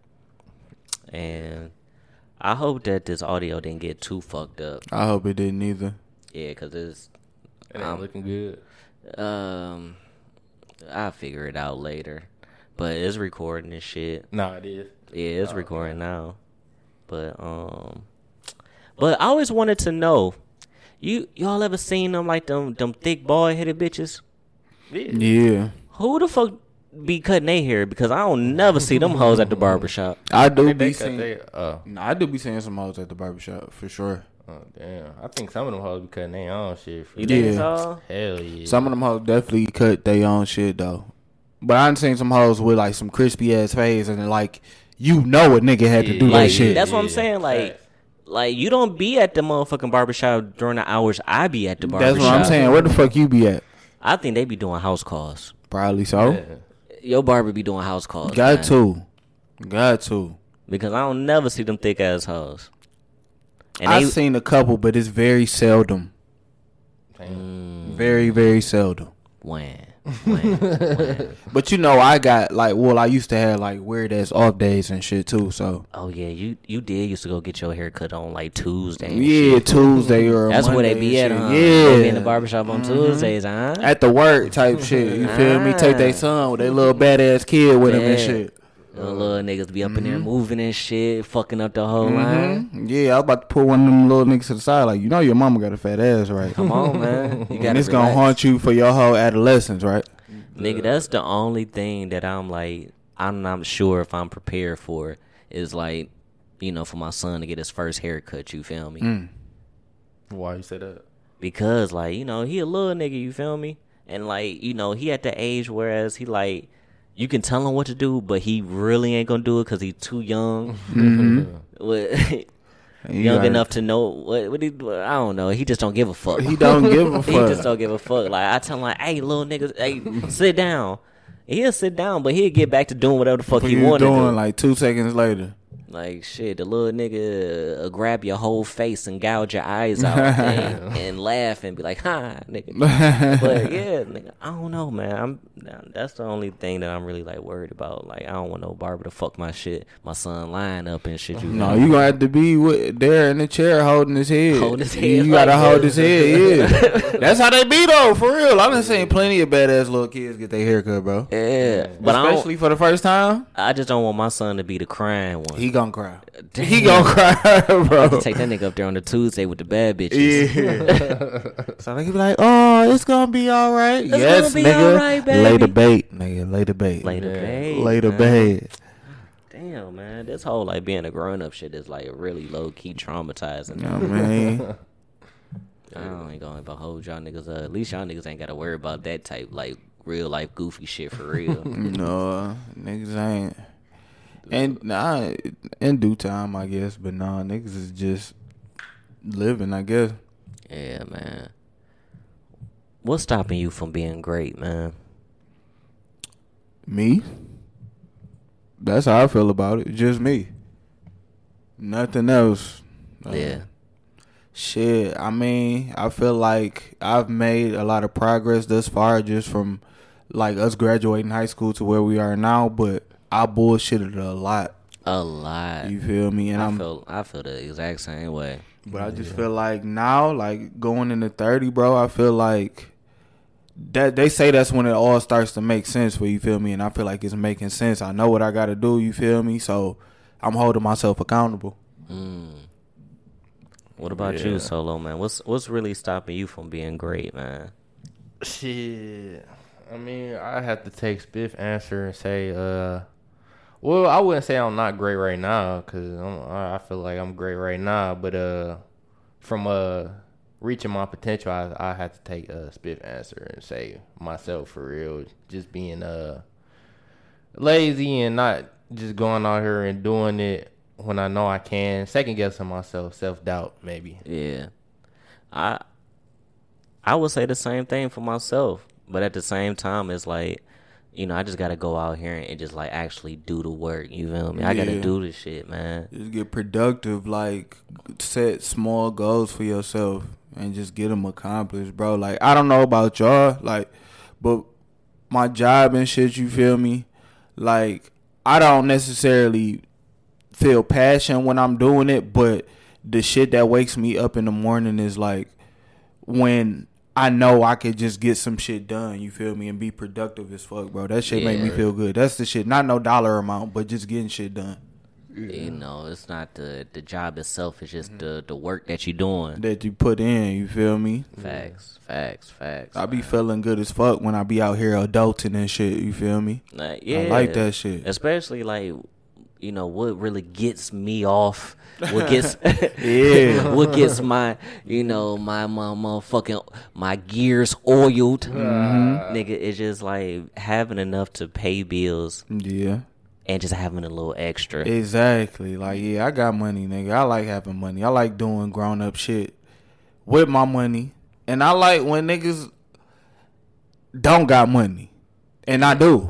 and I hope that this audio didn't get too fucked up. I hope it didn't either. Yeah, cause it's It ain't um, looking good. um, I'll figure it out later. But it's recording and shit. Nah, it is. Yeah, it's recording now. But um, but I always wanted to know, you y'all ever seen them like them them thick bald headed bitches? Yeah. Who the fuck be cutting their hair? Because I don't never see them hoes at the barbershop. I do They, be they, cut seeing. they, oh, Nah, I do be seeing some hoes at the barbershop for sure. oh, damn. I think some of them hoes be cutting their own shit. For You think Yeah. so? Hell yeah. Some of them hoes definitely cut their own shit though. But I done seen some hoes with like some crispy ass face and like you know a nigga had to do Like that shit. that's what I'm Yeah, saying. Like facts. like you don't be at the motherfucking barbershop during the hours I be at the barbershop. That's what I'm saying. Where the fuck you be at? I think they be doing house calls. Probably so. Yeah. Your barber be doing house calls. Got man. to. Got to. Because I don't never see them thick ass hoes. And I've they, seen a couple, but it's very seldom. Damn. Very, very seldom. when, when. But you know, I got like, well, I used to have like weird ass off days and shit too. So Oh yeah, you you did used to go get your hair cut on like Tuesday. and yeah, shit. Tuesday or a That's where they Monday be at, and huh? shit. They Yeah, be in the barbershop on Tuesdays, huh? at the work type shit. You feel me? Take their son with their little badass kid with him and Yeah. shit. The little niggas be up in there moving and shit, fucking up the whole line. Mhm. Yeah, I was about to pull one of them little niggas to the side. Like, you know, your mama got a fat ass, right? Come on, man. You And gotta it's gonna relax. haunt you for your whole adolescence, right? Nigga, that's the only thing that I'm like, I'm not sure if I'm prepared for is like, you know, for my son to get his first haircut, you feel me? Mm. Why you say that? Because, like, you know, he a little nigga, you feel me? And, like, you know, he at the age whereas he, like, you can tell him what to do, but he really ain't gonna do it because he's too young. Mm-hmm. But- young gotta, enough to know what, what he. I don't know. He just don't give a fuck. He don't give a fuck. He just don't give a fuck. Like I tell him, like, hey, little niggas, hey, sit down. He'll sit down, but he'll get back to doing whatever the fuck what he you want to do. doing like two seconds later. Like shit, the little nigga uh, grab your whole face and gouge your eyes out and, and laugh and be like, "Ha, nigga." But yeah, nigga, I don't know, man. I'm that's the only thing that I'm really like worried about. Like I don't want no barber to fuck my shit, my son lying up and shit. You no, know? you gonna have to be with, there in the chair holding his head. Holding his head. You like gotta hold this. his head. Yeah, that's how they be though. For real, I done seen plenty of badass little kids get their haircut, bro. Yeah, but especially for the first time. I just don't want my son to be the crying one. He gonna cry. Damn. He gonna cry, bro. Take that nigga up there on the Tuesday with the bad bitches. Yeah. So they be like, "Oh, it's gonna be all right." It's yes, gonna be nigga. all right, baby. Lay the bait, nigga. Lay the bait. Lay the bait. Lay the man. bait. Damn, man, this whole like being a grown up shit is like really low key traumatizing. You know what I mean? I ain't gonna hold y'all niggas up. At least y'all niggas ain't gotta worry about that type like real life goofy shit for real. No, niggas ain't. And nah, in due time, I guess. But nah, niggas is just living, I guess. Yeah, man. What's stopping you from being great, man? Me? That's how I feel about it. Just me. Nothing else. Yeah. Uh, shit, I mean, I feel like I've made a lot of progress thus far just from, like, us graduating high school to where we are now, but I bullshitted a lot. A lot. You feel me? And I I'm, feel I feel the exact same way. But I just feel like now, like, going into thirty, bro, I feel like that they say that's when it all starts to make sense for you, feel me? And I feel like it's making sense. I know what I got to do, you feel me? So I'm holding myself accountable. Mm. What about Yeah. you, Solo, man? What's what's really stopping you from being great, man? Shit. I mean, I have to take Spiff answer and say, uh, well, I wouldn't say I'm not great right now because I feel like I'm great right now. But uh, from uh, reaching my potential, I, I have to take a Spiff answer and say myself for real. Just being uh lazy and not just going out here and doing it when I know I can. Second guessing myself, self doubt maybe. Yeah. I I would say the same thing for myself. But at the same time, it's like, you know, I just got to go out here and just, like, actually do the work. You feel me? I got to Yeah. do this shit, man. Just get productive, like, set small goals for yourself and just get them accomplished, bro. Like, I don't know about y'all, like, but my job and shit, you feel me? Like, I don't necessarily feel passion when I'm doing it, but the shit that wakes me up in the morning is, like, when I know I could just get some shit done, you feel me, and be productive as fuck, bro. That shit Yeah. make me feel good. That's the shit. Not no dollar amount, but just getting shit done. You know, it's not the the job itself. It's just the, the work that you're doing. That you put in, you feel me? Facts, facts, facts. I be feeling good as fuck when I be out here adulting and shit, you feel me? Like, yeah. I like that shit. Especially, like, you know, what really gets me off, what gets, Yeah. what gets my, you know, my, my motherfucking, my gears oiled, nigga, it's just, like, having enough to pay bills Yeah. and just having a little extra. Exactly. Like, yeah, I got money, nigga. I like having money. I like doing grown up shit with my money. And I like when niggas don't got money. And I do.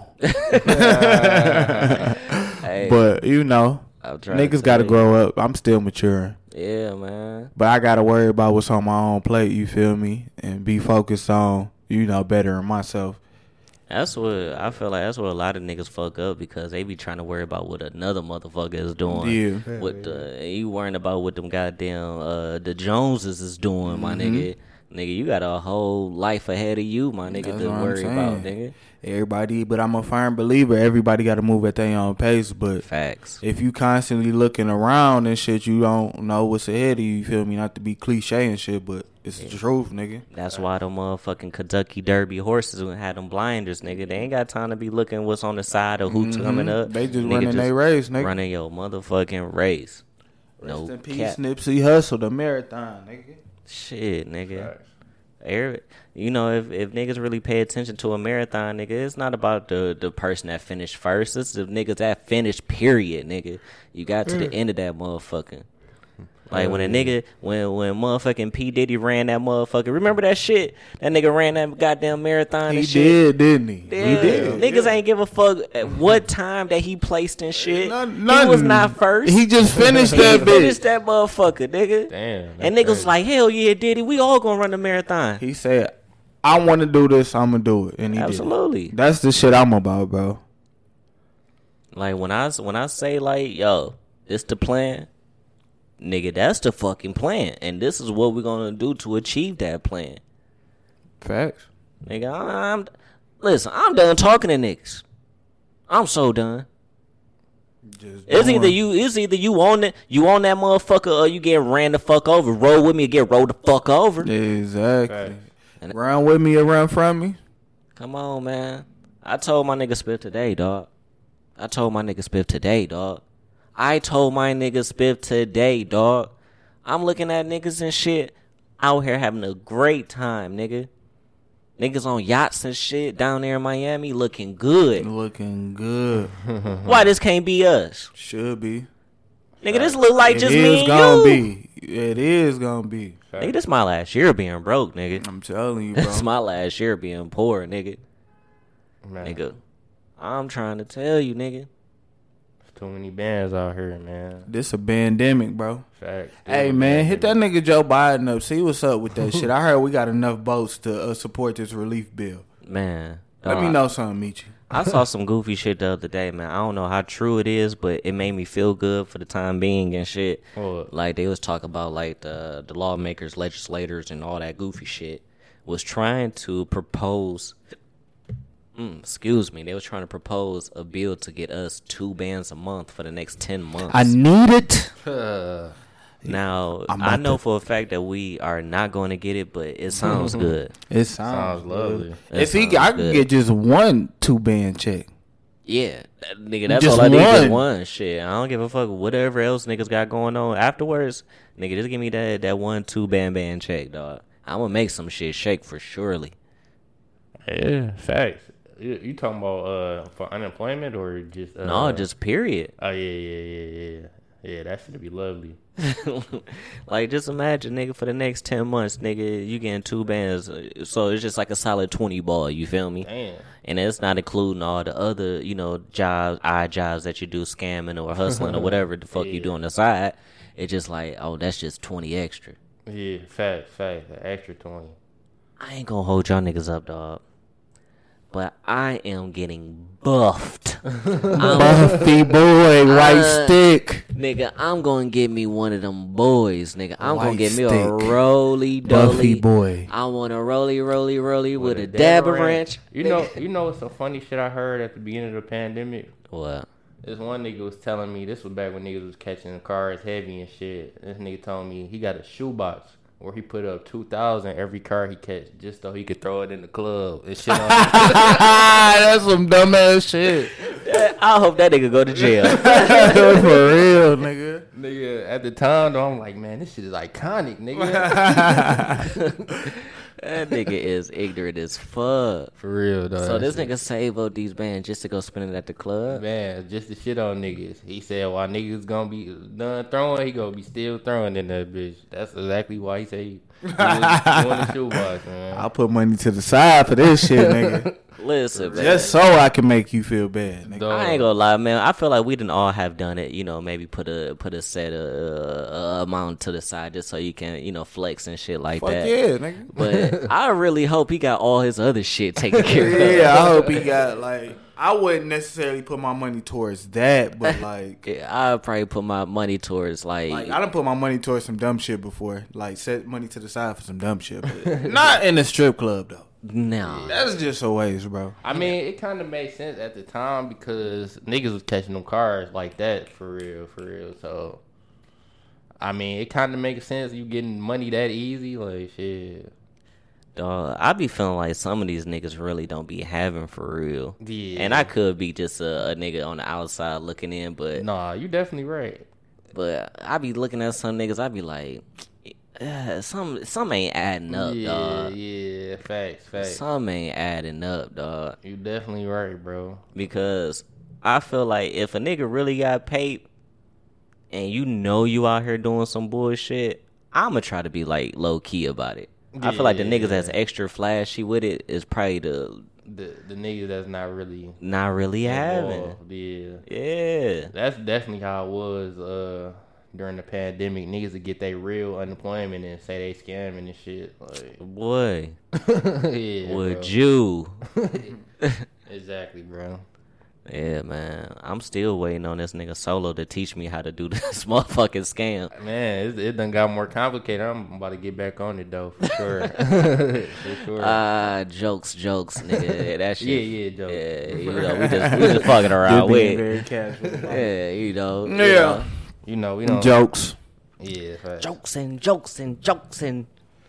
Hey, But, you know, I'm trying to niggas got to tell you. grow up. I'm still maturing. Yeah, man. But I got to worry about what's on my own plate, you feel me? And be focused on, you know, bettering myself. That's what I feel like. That's what a lot of niggas fuck up because they be trying to worry about what another motherfucker is doing. Yeah. What the you worrying about what them goddamn uh the Joneses is doing, my Mm-hmm. nigga. Nigga, you got a whole life ahead of you, my nigga, That's to what I'm worry about, saying. nigga. Everybody, but I'm a firm believer. Everybody got to move at their own pace. But Facts. if you constantly looking around and shit, you don't know what's ahead of you. You feel me? Not to be cliche and shit, but it's the truth, nigga. That's why them motherfucking Kentucky Derby horses had them blinders, nigga. They ain't got time to be looking what's on the side or who's coming up. Mm-hmm. They just Nigga running their race, nigga. Running your motherfucking race. No Rest in peace, cap. Nipsey Hussle, the marathon, nigga. Shit, nigga. Every, you know, if, if niggas really pay attention to a marathon, nigga, it's not about the, the person that finished first. It's the niggas that finished, period, nigga. You got to the end of that motherfucker. Like, when a nigga, when when motherfucking P. Diddy ran that motherfucker, remember that shit? That nigga ran that goddamn marathon He and shit. did, didn't he? Yeah. He did. Niggas yeah. ain't give a fuck at what time that he placed in shit. None- He nothing. was not first. He just finished He that bitch. finished that motherfucker, nigga. Damn. And that's niggas crazy. like, hell yeah, Diddy, we all gonna run the marathon. He said, I want to do this, I'm going to do it. And he Absolutely. did it. That's the shit I'm about, bro. Like, when I, when I say, like, yo, it's the plan, nigga, that's the fucking plan. And this is what we're gonna do to achieve that plan. Facts. Nigga, I'm, listen, I'm done talking to niggas. I'm so done. Just It's doing- either you, it's either you on it, you on that motherfucker, or you get ran the fuck over. Roll with me or get rolled the fuck over. Exactly. Facts. Run with me or run from me. Come on, man. I told my nigga Spiff today, dog. I told my nigga Spiff today, dog. I told my nigga Spiff today, dog. I'm looking at niggas and shit out here having a great time, nigga. Niggas on yachts and shit down there in Miami looking good. Looking good. Why this can't be us? Should be. Nigga, this look like It just is me and gonna you. be. It is gonna be. Nigga, this my last year being broke, nigga. I'm telling you, bro. This my last year being poor, nigga. Man, Nigga, I'm trying to tell you, nigga. there's too many bands out here, man. This a pandemic, bro. Facts. Hey, man, hit that nigga Joe Biden up. See what's up with that shit. I heard we got enough votes to uh, support this relief bill. Man. Let dog, me know something, Michi. I saw some goofy shit the other day, man. I don't know how true it is, but it made me feel good for the time being and shit. What? Like, they was talking about, like, the, the lawmakers, legislators, and all that goofy shit was trying to propose... Mm, excuse me. They was trying to propose a bill to get us two bands a month for the next ten months. I need it. Uh, Now, I'm I about know to- for a fact that we are not going to get it, but it sounds good. It sounds sounds, lovely. good. It If he, sounds I could good. get just one two band check. Yeah, that, nigga, that's Just all I need is one. one. Shit, I don't give a fuck whatever else niggas got going on afterwards. Nigga, just give me that that one two band band check, dog. I'm gonna make some shit shake for surely. yeah, facts. You, you talking about uh for unemployment or just uh, No, just period. oh yeah yeah yeah yeah yeah that should be lovely. Like, just imagine, nigga, for the next ten months, nigga, you getting two bands, so it's just like a solid twenty ball. You feel me? Damn. And that's not including all the other, you know, jobs, odd jobs that you do, scamming or hustling or whatever the fuck you do on the side. It's just like, oh, that's just twenty extra. Yeah, facts facts. An extra twenty. I ain't gonna hold y'all niggas up, dog. But I am getting buffed. I'm, Buffy boy, white Uh, stick. nigga, I'm gonna get me one of them boys, nigga. I'm gonna White get me a stick. roly Buffy dolly. boy. I want a roly roly roly with, a With dab wrench. You know, you know some funny shit I heard at the beginning of the pandemic. What? This one nigga was telling me, this was back when niggas was catching cars heavy and shit. This nigga told me he got a shoebox where he put up two thousand every car he catch just so he could throw it in the club and shit. On That's some dumbass shit. I hope that nigga go to jail. For real, nigga. Nigga, at the time though, I'm like, man, this shit is iconic, nigga. That nigga is ignorant as fuck. For real though. So this That nigga save up these bands just to go spend it at the club? Man, just the shit on niggas. He said while niggas gonna be done throwing, he gonna be still throwing in that bitch. That's exactly why he say he was doing the shoebox, man. I'll put money to the side for this shit, nigga. Listen, man. Just so I can make you feel bad, nigga. Dog. I ain't gonna lie, man. I feel like we didn't all have done it. You know, maybe put a put a set uh, uh, amount to the side just so you can, you know, flex and shit like Fuck that. yeah, nigga. But I really hope he got all his other shit taken care of. Yeah, I hope he got, like, I wouldn't necessarily put my money towards that, but, like, Yeah, I'll probably put my money towards like, like I done put my money towards some dumb shit before. Like, set money to the side for some dumb shit. But not in a strip club, though. no. That's just a waste, bro. I mean, it kind of made sense at the time because niggas was catching them cars like that for real, for real. So, I mean, it kind of makes sense. You getting money that easy, like shit. Dog, I be feeling like some of these niggas really don't be having for real. Yeah. And I could be just a, a nigga on the outside looking in, but Nah, you definitely right. but I be looking at some niggas, I be like, uh, some some ain't adding up, yeah, dog. yeah, facts, facts. Some ain't adding up, dog. You definitely right, bro. Because I feel like if a nigga really got paid and you know you out here doing some bullshit, I'ma try to be like low key about it. Yeah, I feel like the niggas yeah. that's extra flashy with it is probably the the the niggas that's not really not really having. Yeah, yeah. That's definitely how it was uh, during the pandemic. Niggas would get their real unemployment and say they scamming and shit. Like, boy, yeah, would bro. you? Exactly, bro. Yeah, man. I'm still waiting on this nigga Solo to teach me how to do this motherfucking scam. Man, it, it done got more complicated. I'm about to get back on it, though, for sure. For sure. Ah, uh, jokes, jokes, nigga. That shit. Yeah, yeah, jokes. Yeah, you know, we just, we just fucking around with very casual. Yeah, you know. Yeah. You know, you know we don't. Jokes. Yeah, right. Jokes and jokes and jokes and.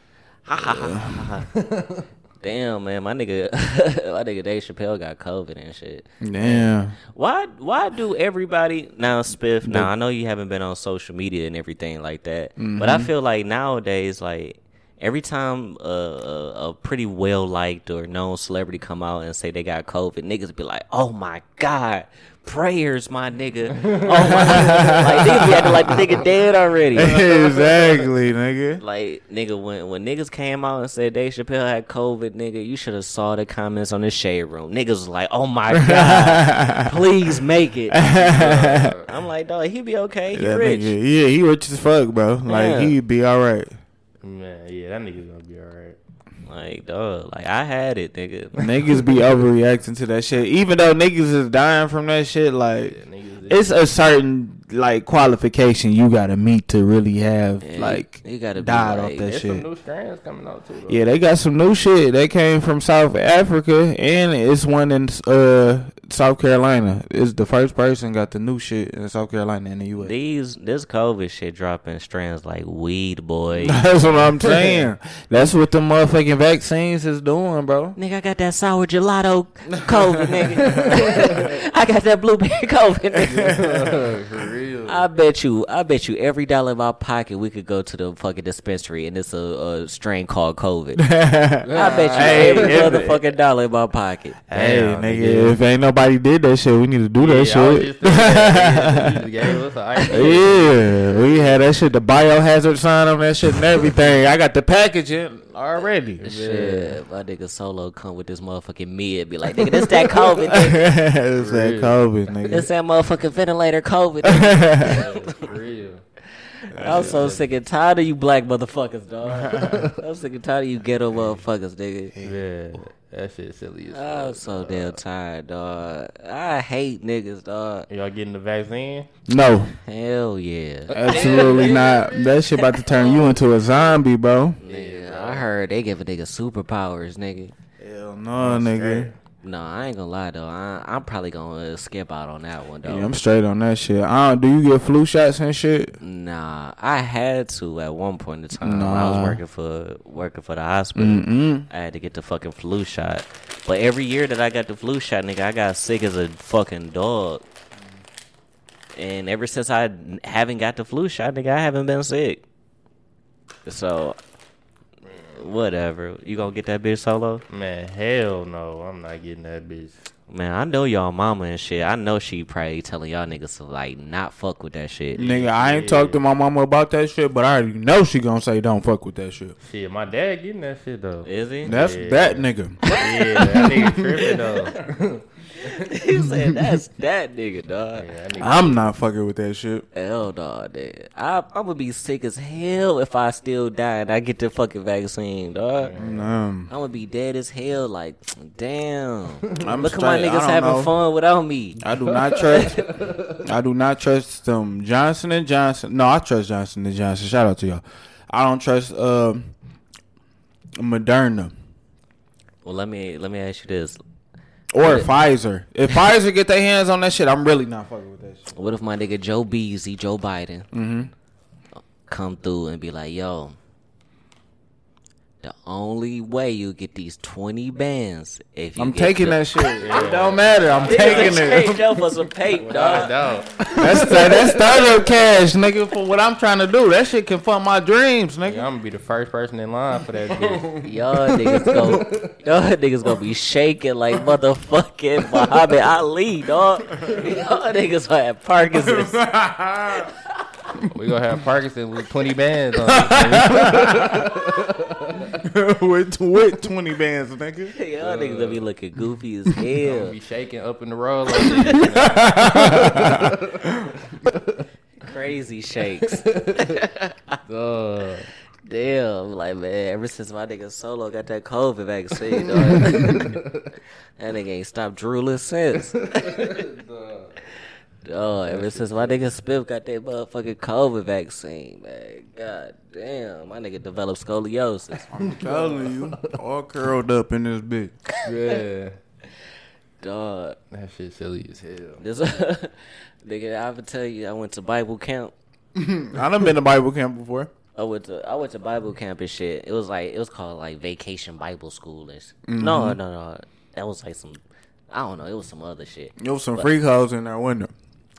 Ha ha ha ha. Damn, man, my nigga, my nigga Dave Chappelle got COVID and shit. Damn. Why, why do everybody now, Spiff? Now I know you haven't been on social media and everything like that, mm-hmm. but I feel like nowadays, like every time a, a, a pretty well liked or known celebrity come out and say they got COVID, niggas be like, "Oh my god." Prayers, my nigga. Oh my god. Like niggas be acting like the nigga dead already. Exactly, nigga. Like nigga, when when niggas came out and said Dave Chappelle had COVID, nigga, you should have saw the comments on the Shade Room. Niggas was like, "Oh my god, please make it." Uh, I'm like, dog, he be okay. He that rich. Nigga, yeah, he rich as fuck, bro. Like yeah. he be all right. Man, yeah, that nigga's gonna be all right. Like, dog, like, I had it, nigga. Niggas be overreacting to that shit. Even though niggas is dying from that shit, like, yeah, it's a certain, like, qualification you gotta meet to really have, yeah, like, you gotta died like, off that there's shit. There's some new strands coming out, too, though. Yeah, they got some new shit. They came from South Africa, and it's one in uh, South Carolina. It's the first person got the new shit in South Carolina in the U S. These, this COVID shit dropping strands like weed, boy. That's what I'm saying. That's what the motherfucking vaccines is doing, bro. Nigga, I got that sour gelato COVID, nigga. I got that blueberry COVID, nigga. For real. I bet you, I bet you every dollar in my pocket we could go to the fucking dispensary and it's a, a strain called COVID. I bet you hey, every if, motherfucking dollar in my pocket. Hey, Damn, nigga, nigga, if ain't nobody did that shit, we need to do yeah, that shit. That. Yeah, we had that shit, the biohazard sign on that shit and everything. I got the packaging already. Shit, my nigga Solo come with this motherfucking mid, be like, nigga, this that COVID, nigga. This that COVID, nigga. This that motherfucking ventilator COVID. For real. I'm so sick and tired of you black motherfuckers, dog. I'm sick and tired of you ghetto motherfuckers, nigga. Yeah, that shit silly as fuck. I'm so damn tired, dog. I hate niggas, dog. Y'all getting the vaccine? No. Hell yeah. Absolutely not. That shit about to turn you into a zombie, bro. Yeah, I heard they give a nigga superpowers, nigga. Hell no, nigga. No, I ain't gonna lie though. I, I'm probably gonna uh, skip out on that one though. Yeah, I'm straight on that shit. I don't, do you get flu shots and shit? Nah, I had to at one point in time. Nah. When I was working for working for the hospital. Mm-mm. I had to get the fucking flu shot. But every year that I got the flu shot, nigga, I got sick as a fucking dog. And ever since I haven't got the flu shot, nigga, I haven't been sick. So. Whatever. You gonna get that bitch Solo? Man, hell no. I'm not getting that bitch. Man, I know y'all mama and shit. I know she probably telling y'all niggas to like not fuck with that shit. Nigga, I ain't yeah. talked to my mama about that shit, but I already know she gonna say don't fuck with that shit. Shit, my dad getting that shit though. Is he? That's yeah. that nigga. Yeah, that nigga tripping though. He said that's that nigga, dog. Yeah, that nigga I'm not fucking with that shit. Hell dog, nigga. I, I'm gonna be sick as hell if I still die and I get the fucking vaccine, dog. Mm. I'm gonna be dead as hell. Like, damn. I'm Look at straight. my niggas having know. fun without me. I do not trust. I do not trust them Johnson and Johnson. No, I trust Johnson and Johnson. Shout out to y'all. I don't trust uh, Moderna. Well, let me let me ask you this. Or Pfizer. If Pfizer get their hands on that shit, I'm really not fucking with that shit. What if my nigga Joe Beasley, Joe Biden, mm-hmm. come through and be like, yo, the only way you get these twenty bands if you I'm get taking the- that shit. It don't matter. I'm taking it. Change up for some paper, dog. That's that's startup cash, nigga, for what I'm trying to do. That shit can fund my dreams, nigga. Yeah, I'm gonna be the first person in line for that bitch. Y'all niggas go, y'all niggas gonna be shaking like motherfucking Muhammad Ali, dog. Y'all niggas gonna have Parkinson's. We gonna have Parkinson with twenty bands on it. with, with twenty bands, nigga. Y'all uh, niggas gonna be looking goofy as hell. Gonna be shaking up in the road like this. You know? Crazy shakes. uh, Damn, like man, ever since my nigga Solo got that COVID vaccine, dog, that nigga ain't stopped drooling since. Oh, ever since my nigga Spiff got that motherfucking COVID vaccine, man. God damn, my nigga developed scoliosis. I'm telling you, all curled up in this bitch. Yeah. Dog. That shit silly as hell. This, nigga, I would tell you, I went to Bible camp. I done been to Bible camp before. I went to I went to Bible camp and shit. It was like it was called like Vacation Bible School. Mm-hmm. No, no, no. That was like some I don't know. It was some other shit. It was some but, freak hoes in that window.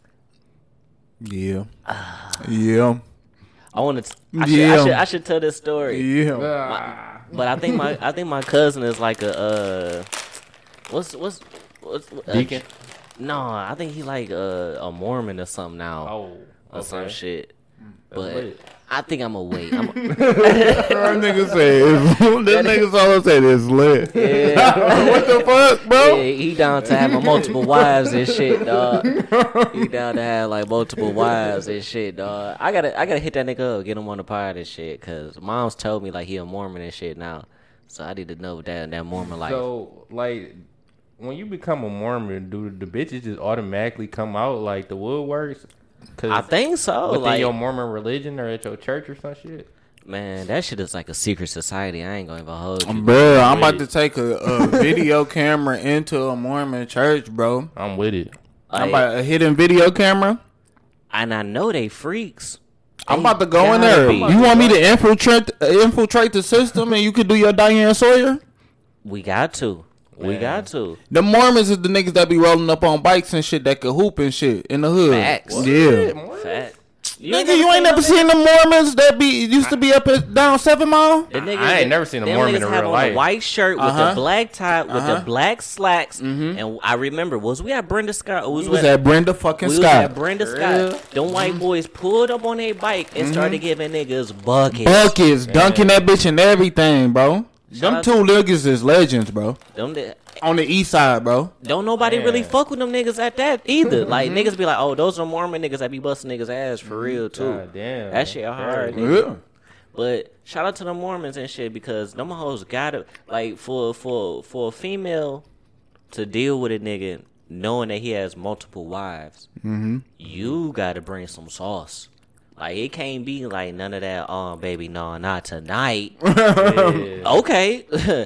Yeah. Uh, yeah. I want to. I, yeah. I should. I should tell this story. Yeah. My, but I think my. I think my cousin is like a. Uh, what's what's what's uh, Deacon? No, I think he like a, a Mormon or something now. Oh. Or okay. some shit. That's but lit. I think I'm gonna wait. I'm a, that nigga said, this nigga's always said it's lit. Yeah. What the fuck, bro? Yeah, he down to having multiple wives and shit, dog. He down to have like multiple wives and shit, dog. I gotta, I gotta hit that nigga up, get him on the pod and shit, cause mom's told me like he a Mormon and shit now, so I need to know that that Mormon life. So like, when you become a Mormon, do the bitches just automatically come out like the woodworks? Cause I think so. Within like your Mormon religion or at your church or some shit. Man, that shit is like a secret society. I ain't gonna even hold you. Bro, I'm about to take a, a video camera into a Mormon church, bro. I'm with it. Like, I'm about a hidden video camera. And I know they freaks. They I'm about to go in there. be. You want me to infiltrate uh, infiltrate the system and you could do your Diane Sawyer? We got to. We Man. got to. The Mormons is the niggas that be rolling up on bikes and shit that could hoop and shit in the hood. Facts. Yeah. Facts. You nigga, you ain't never seen the Mormons that be used to be up at, down Seven Mile? The niggas, I ain't never seen a Mormon in real have life. On a white shirt with uh-huh. the black top, with uh-huh. the black slacks, mm-hmm. and I remember was we at Brenda Scott? Or was we we was at, at Brenda fucking we Scott. We was at Brenda Scott. Them mm-hmm. white boys pulled up on their bike and mm-hmm. started giving niggas buckets, buckets, yeah. dunking that bitch and everything, bro. Shout Them two niggas is legends, bro. Them the, on the east side, bro. Don't nobody Man. really fuck with them niggas at that either. Mm-hmm. Like niggas be like, oh, those are Mormon niggas that be busting niggas ass for real too. God damn, that shit hard. Yeah. But shout out to the Mormons and shit because them hoes gotta like for for for a female to deal with a nigga knowing that he has multiple wives. Mm-hmm. You gotta bring some sauce. Like, it can't be like none of that, oh, baby, no, not tonight. Yeah. Okay.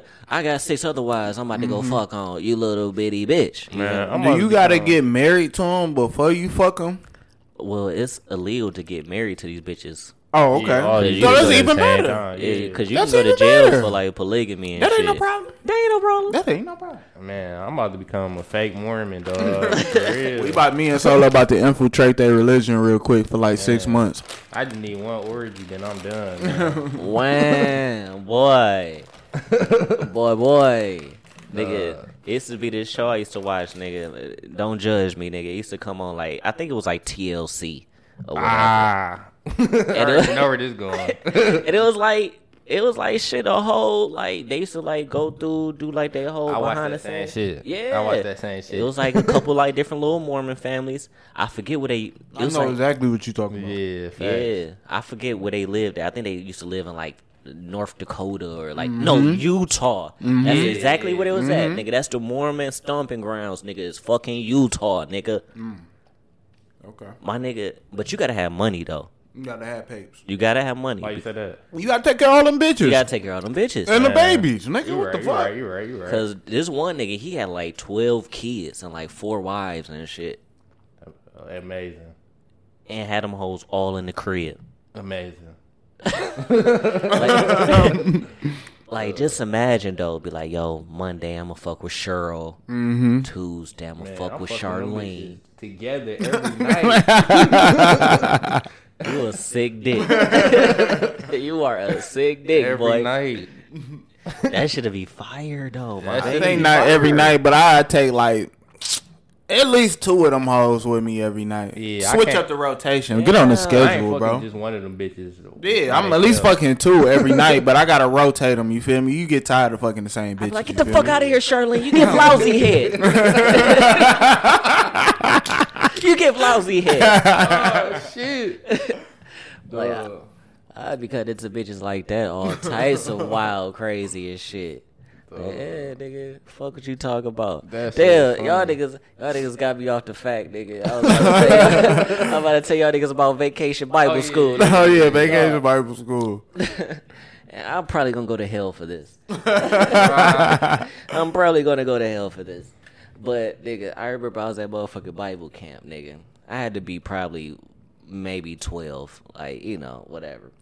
I got six other wives I'm about to go mm-hmm. fuck on, you little bitty bitch. You Man, I'm Do you got to get married to him before you fuck him? Well, it's illegal to get married to these bitches. Oh, okay. Yeah, oh, so that's even better. Time. Yeah, because you that's can go to jail better. for, like, polygamy and that shit. That ain't no problem. That ain't no problem. That ain't no problem. Man, I'm about to become a fake Mormon, dog. For real. We about me and Solo about to infiltrate their religion real quick for like Man. six months. I just need one orgy, then I'm done. Wham, boy. boy, boy. Nigga, it used to be this show I used to watch, nigga. Don't judge me, nigga. It used to come on, like, I think it was like T L C or whatever. Ah. And I already know where this going. And it was like, it was like shit, a whole, like, they used to, like, go through, do, like, their whole I behind the watched that scenes. same shit. Yeah. I watched that same shit. It was, like, a couple, like, different little Mormon families. I forget where they... It I was know like, exactly what you're talking about. Yeah, facts. Yeah. I forget where they lived at. I think they used to live in, like, North Dakota or, like, mm-hmm. no, Utah. Mm-hmm. That's exactly where it was mm-hmm. at, nigga. That's the Mormon stomping grounds, nigga. It's fucking Utah, nigga. Mm. Okay. My nigga... But you gotta have money, though. You gotta have papes. You gotta have money. Why you said that? You gotta take care of all them bitches. You gotta take care of all them bitches. And the babies. Nigga, you what right, the you fuck? Right, you right, you right. Because this one nigga, he had like twelve kids and like four wives and shit. Amazing. And had them hoes all in the crib. Amazing. like, like, just imagine, though, be like, yo, Monday I'm gonna fuck with Cheryl. Mm-hmm. Tuesday I'm gonna Man, fuck I'm with Charlene. Charlene. Together every night. You a sick dick. You are a sick dick, every boy. night. That should be fire, though. That ain't not every night, but I take like At least two of them hoes with me every night. Yeah, switch up the rotation. Yeah, get on the schedule, I ain't bro. Just one of them bitches. Yeah, I'm at least fucking two every night, but I gotta rotate them. You feel me? You get tired of fucking the same bitch. Like, get the fuck me? out of here, Charlene. You get lousy head. You get lousy head. Oh shit. Like, I, I be cutting into bitches like that all types of wild, crazy as shit. Uh, yeah, nigga, fuck what you talk about. Damn, y'all niggas, y'all niggas got me off the fact, nigga. I was about to tell y'all, I'm about to tell y'all niggas about Vacation Bible oh, yeah. School. Nigga. Oh yeah, Vacation oh. Bible School. I'm probably gonna go to hell for this. I'm probably gonna go to hell for this. But nigga, I remember I was at motherfucking Bible camp, nigga. I had to be probably maybe twelve, like, you know, whatever.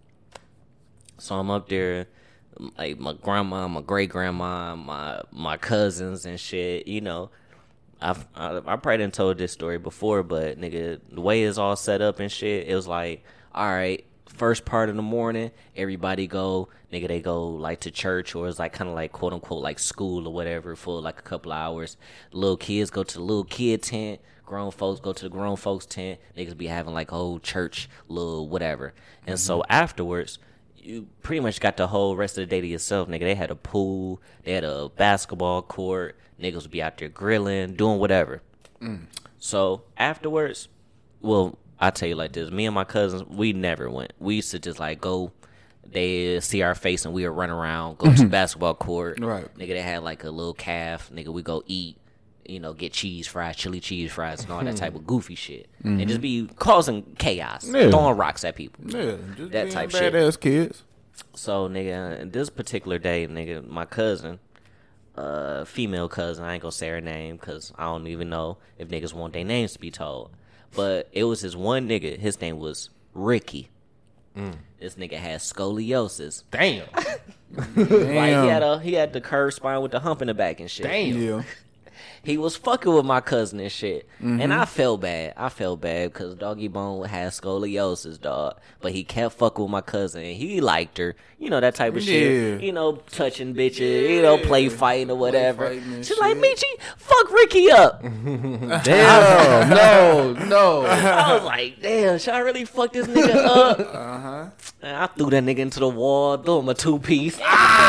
So I'm up there. Like my grandma, my great grandma, my my cousins and shit, you know. I've, I I probably didn't told this story before, but nigga, the way it's all set up and shit, it was like, all right, first part of the morning, everybody go, nigga, they go like to church, or it's like kind of like quote unquote like school or whatever for like a couple hours. Little kids go to the little kid tent. Grown folks go to the grown folks tent. Niggas be having like a whole church, little whatever. And mm-hmm. so afterwards, you pretty much got the whole rest of the day to yourself, nigga. They had a pool, they had a basketball court, niggas would be out there grilling, doing whatever. Mm. So afterwards, well, I tell you like this, me and my cousins, we never went. We used to just like go, they see our face and we would run around, go to the basketball court. Right. Nigga, they had like a little calf, nigga, we go eat. You know, get cheese fries, chili cheese fries, and all that type of goofy shit, mm-hmm. and just be causing chaos, yeah. throwing rocks at people, yeah, just that being type badass shit. Badass kids. So, nigga, this particular day, nigga, my cousin, uh, female cousin, I ain't gonna say her name because I don't even know if niggas want their names to be told, but it was this one nigga. His name was Ricky. Mm. This nigga had scoliosis. Damn. Like he had a he had the curved spine with the hump in the back and shit. Damn. Yeah. He was fucking with my cousin and shit. Mm-hmm. And I felt bad. I felt bad because Doggy Bone had scoliosis, dog. But he kept fucking with my cousin. And he liked her. You know, that type of yeah. shit. You know, touching bitches. Yeah. You know, play fighting or whatever. She's shit. Like, Michi, fuck Ricky up. Damn. no, no. I was like, damn, should I really fuck this nigga up? Uh-huh. And I threw that nigga into the wall, threw him a two-piece.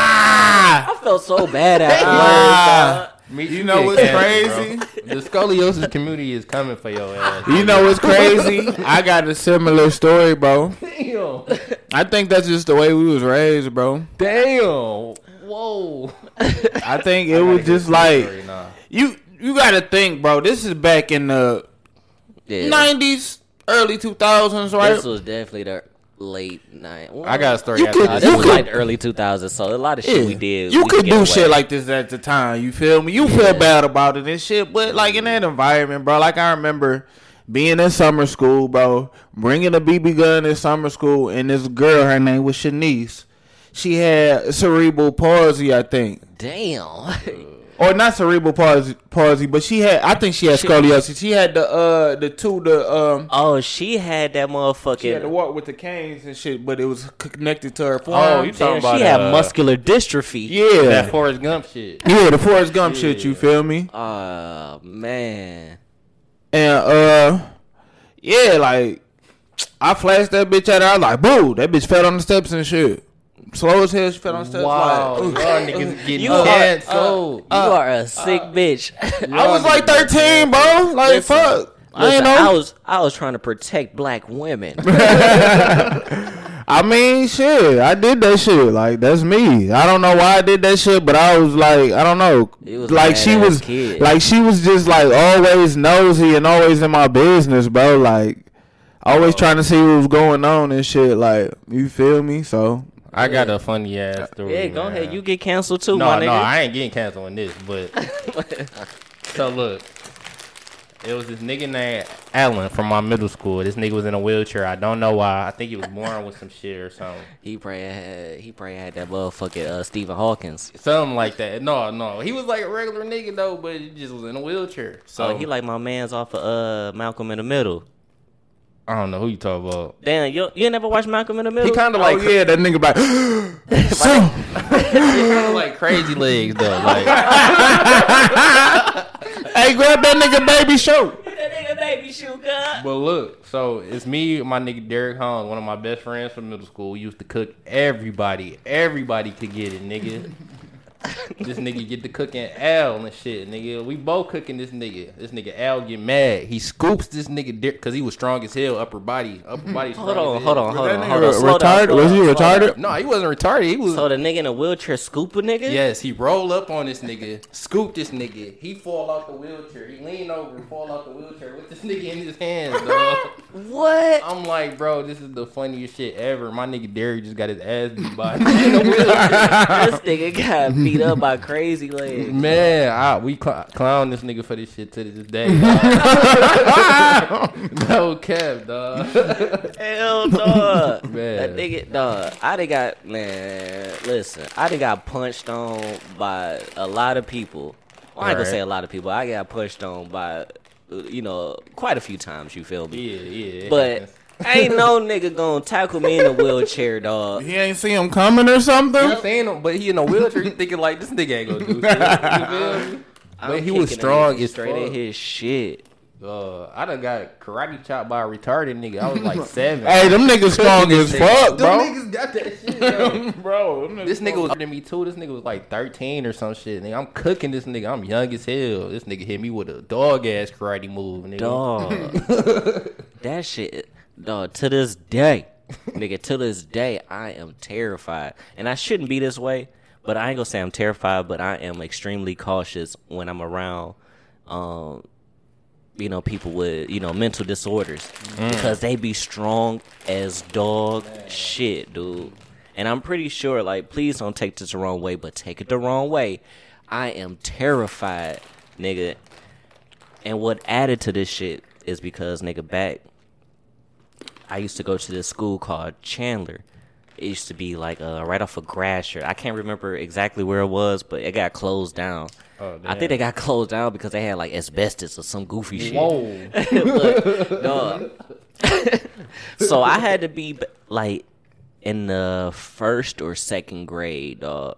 Ah! I felt so bad afterwards, ah! Me, you know what's crazy? Bro. The scoliosis community is coming for your ass. You know what's crazy? I got a similar story, bro. Damn. I think that's just the way we was raised, bro. Damn. Whoa. I think it was just like you. You got to think, bro. This is back in the yeah. nineties, early two thousands, right? This was definitely the late night. Well, I got a story. You could, uh, this was could, like early two thousands, so a lot of shit yeah. we did. You we could, could do away. shit like this at the time. You feel me? You yeah. feel bad about it and shit, but like in that environment, bro. Like I remember being in summer school, bro, bringing a B B gun in summer school, and this girl, her name was Shanice. She had cerebral palsy, I think. Damn. Or not cerebral palsy, palsy, but she had. I think she had scoliosis. She had the uh the two the um. Oh, she had that motherfucking. She had to walk with the canes and shit, but it was connected to her forearm. Oh, you talking about? She had uh, muscular dystrophy. Yeah, that Forrest Gump shit. Yeah, the Forrest Gump yeah. shit. You feel me? Oh uh, man. And uh, yeah, like I flashed that bitch at her. I was like, boo! That bitch fell on the steps and shit. Slow as hell, she fell on the steps. Wow, like, y'all niggas getting you are, canceled. Uh, you are a sick uh, bitch. I was like thirteen, bro. Like listen, fuck. Listen, I ain't know. I was I was trying to protect black women. I mean, shit. I did that shit. Like that's me. I don't know why I did that shit, but I was like, I don't know. It was like she was, kid. like she was just like always nosy and always in my business, bro. Like always oh. trying to see what was going on and shit. Like you feel me? So. I got a funny ass story. Yeah, go man. ahead. You get canceled too, no, my nigga. No, I ain't getting canceled on this, but so look, it was this nigga named Alan from my middle school. This nigga was in a wheelchair. I don't know why. I think he was born with some shit or something. He probably had he probably had that motherfucking uh, Stephen Hawkins. Something like that. No, no. He was like a regular nigga though, but he just was in a wheelchair. So oh, he like my man's off of uh, Malcolm in the Middle. I don't know who you talking about. Damn, you you never watched Malcolm in the Middle? He kind of like oh, yeah, that nigga like so. He kind of like Crazy Legs though. Like Hey, grab that nigga baby shoe. That nigga baby shoe, cuz. But look, so it's me and my nigga Derek Holmes, one of my best friends from middle school. We used to cook everybody. Everybody could get it, nigga. This nigga get to cooking Al and shit, nigga. We both cooking this nigga. This nigga Al get mad. He scoops this nigga because he was strong as hell, upper body, upper body. Hold on, hold on, hold on, hold Re- on. Slow down, retarded? slow Was he down, slow retarded? down. No, he wasn't retarded. He was. So the nigga in a wheelchair scoop a nigga? Yes, he roll up on this nigga, scoop this nigga. He fall off the wheelchair. He lean over and fall off the wheelchair with this nigga in his hands, dog. What? I'm like, bro, this is the funniest shit ever. My nigga Derek just got his ass beat by a nigga in a wheelchair. This nigga got beat up by crazy legs. Man, I, we cl- clown this nigga for this shit to this day. No cap, dog. Hell no. Man. That nigga, dog. I done got, man, listen, I done got punched on by a lot of people. Well, I ain't gonna Right. say a lot of people. I got punched on by, you know, quite a few times, you feel me? Yeah, yeah. it But happens. ain't no nigga gonna tackle me in a wheelchair, dog. He ain't see him coming or something. I'm saying, but he in a wheelchair. He thinking like this nigga ain't gonna do shit. You feel me? But I'm he was kicking a strong nigga as straight fuck. in his shit. Uh, I done got karate chopped by a retarded nigga. I was like seven. Hey, them niggas strong as fuck, Them bro. niggas got that shit, yo. Bro, them niggas This nigga was older than me too. This nigga was like thirteen or some shit. Nigga, I'm cooking this nigga. I'm young as hell. This nigga hit me with a dog ass karate move, nigga. Dog. That shit, dog, to this day, nigga, to this day, I am terrified. And I shouldn't be this way, but I ain't gonna say I'm terrified, but I am extremely cautious when I'm around, um, you know, people with, you know, mental disorders. Because they be strong as dog shit, dude. And I'm pretty sure, like, please don't take this the wrong way, but take it the wrong way. I am terrified, nigga. And what added to this shit is because, nigga, back, I used to go to this school called Chandler. It used to be like uh, right off of Grasher. I can't remember exactly where it was, but it got closed down. Oh, I think they got closed down because they had like asbestos or some goofy shit. Whoa. But, dog. So I had to be like in the first or second grade, dog.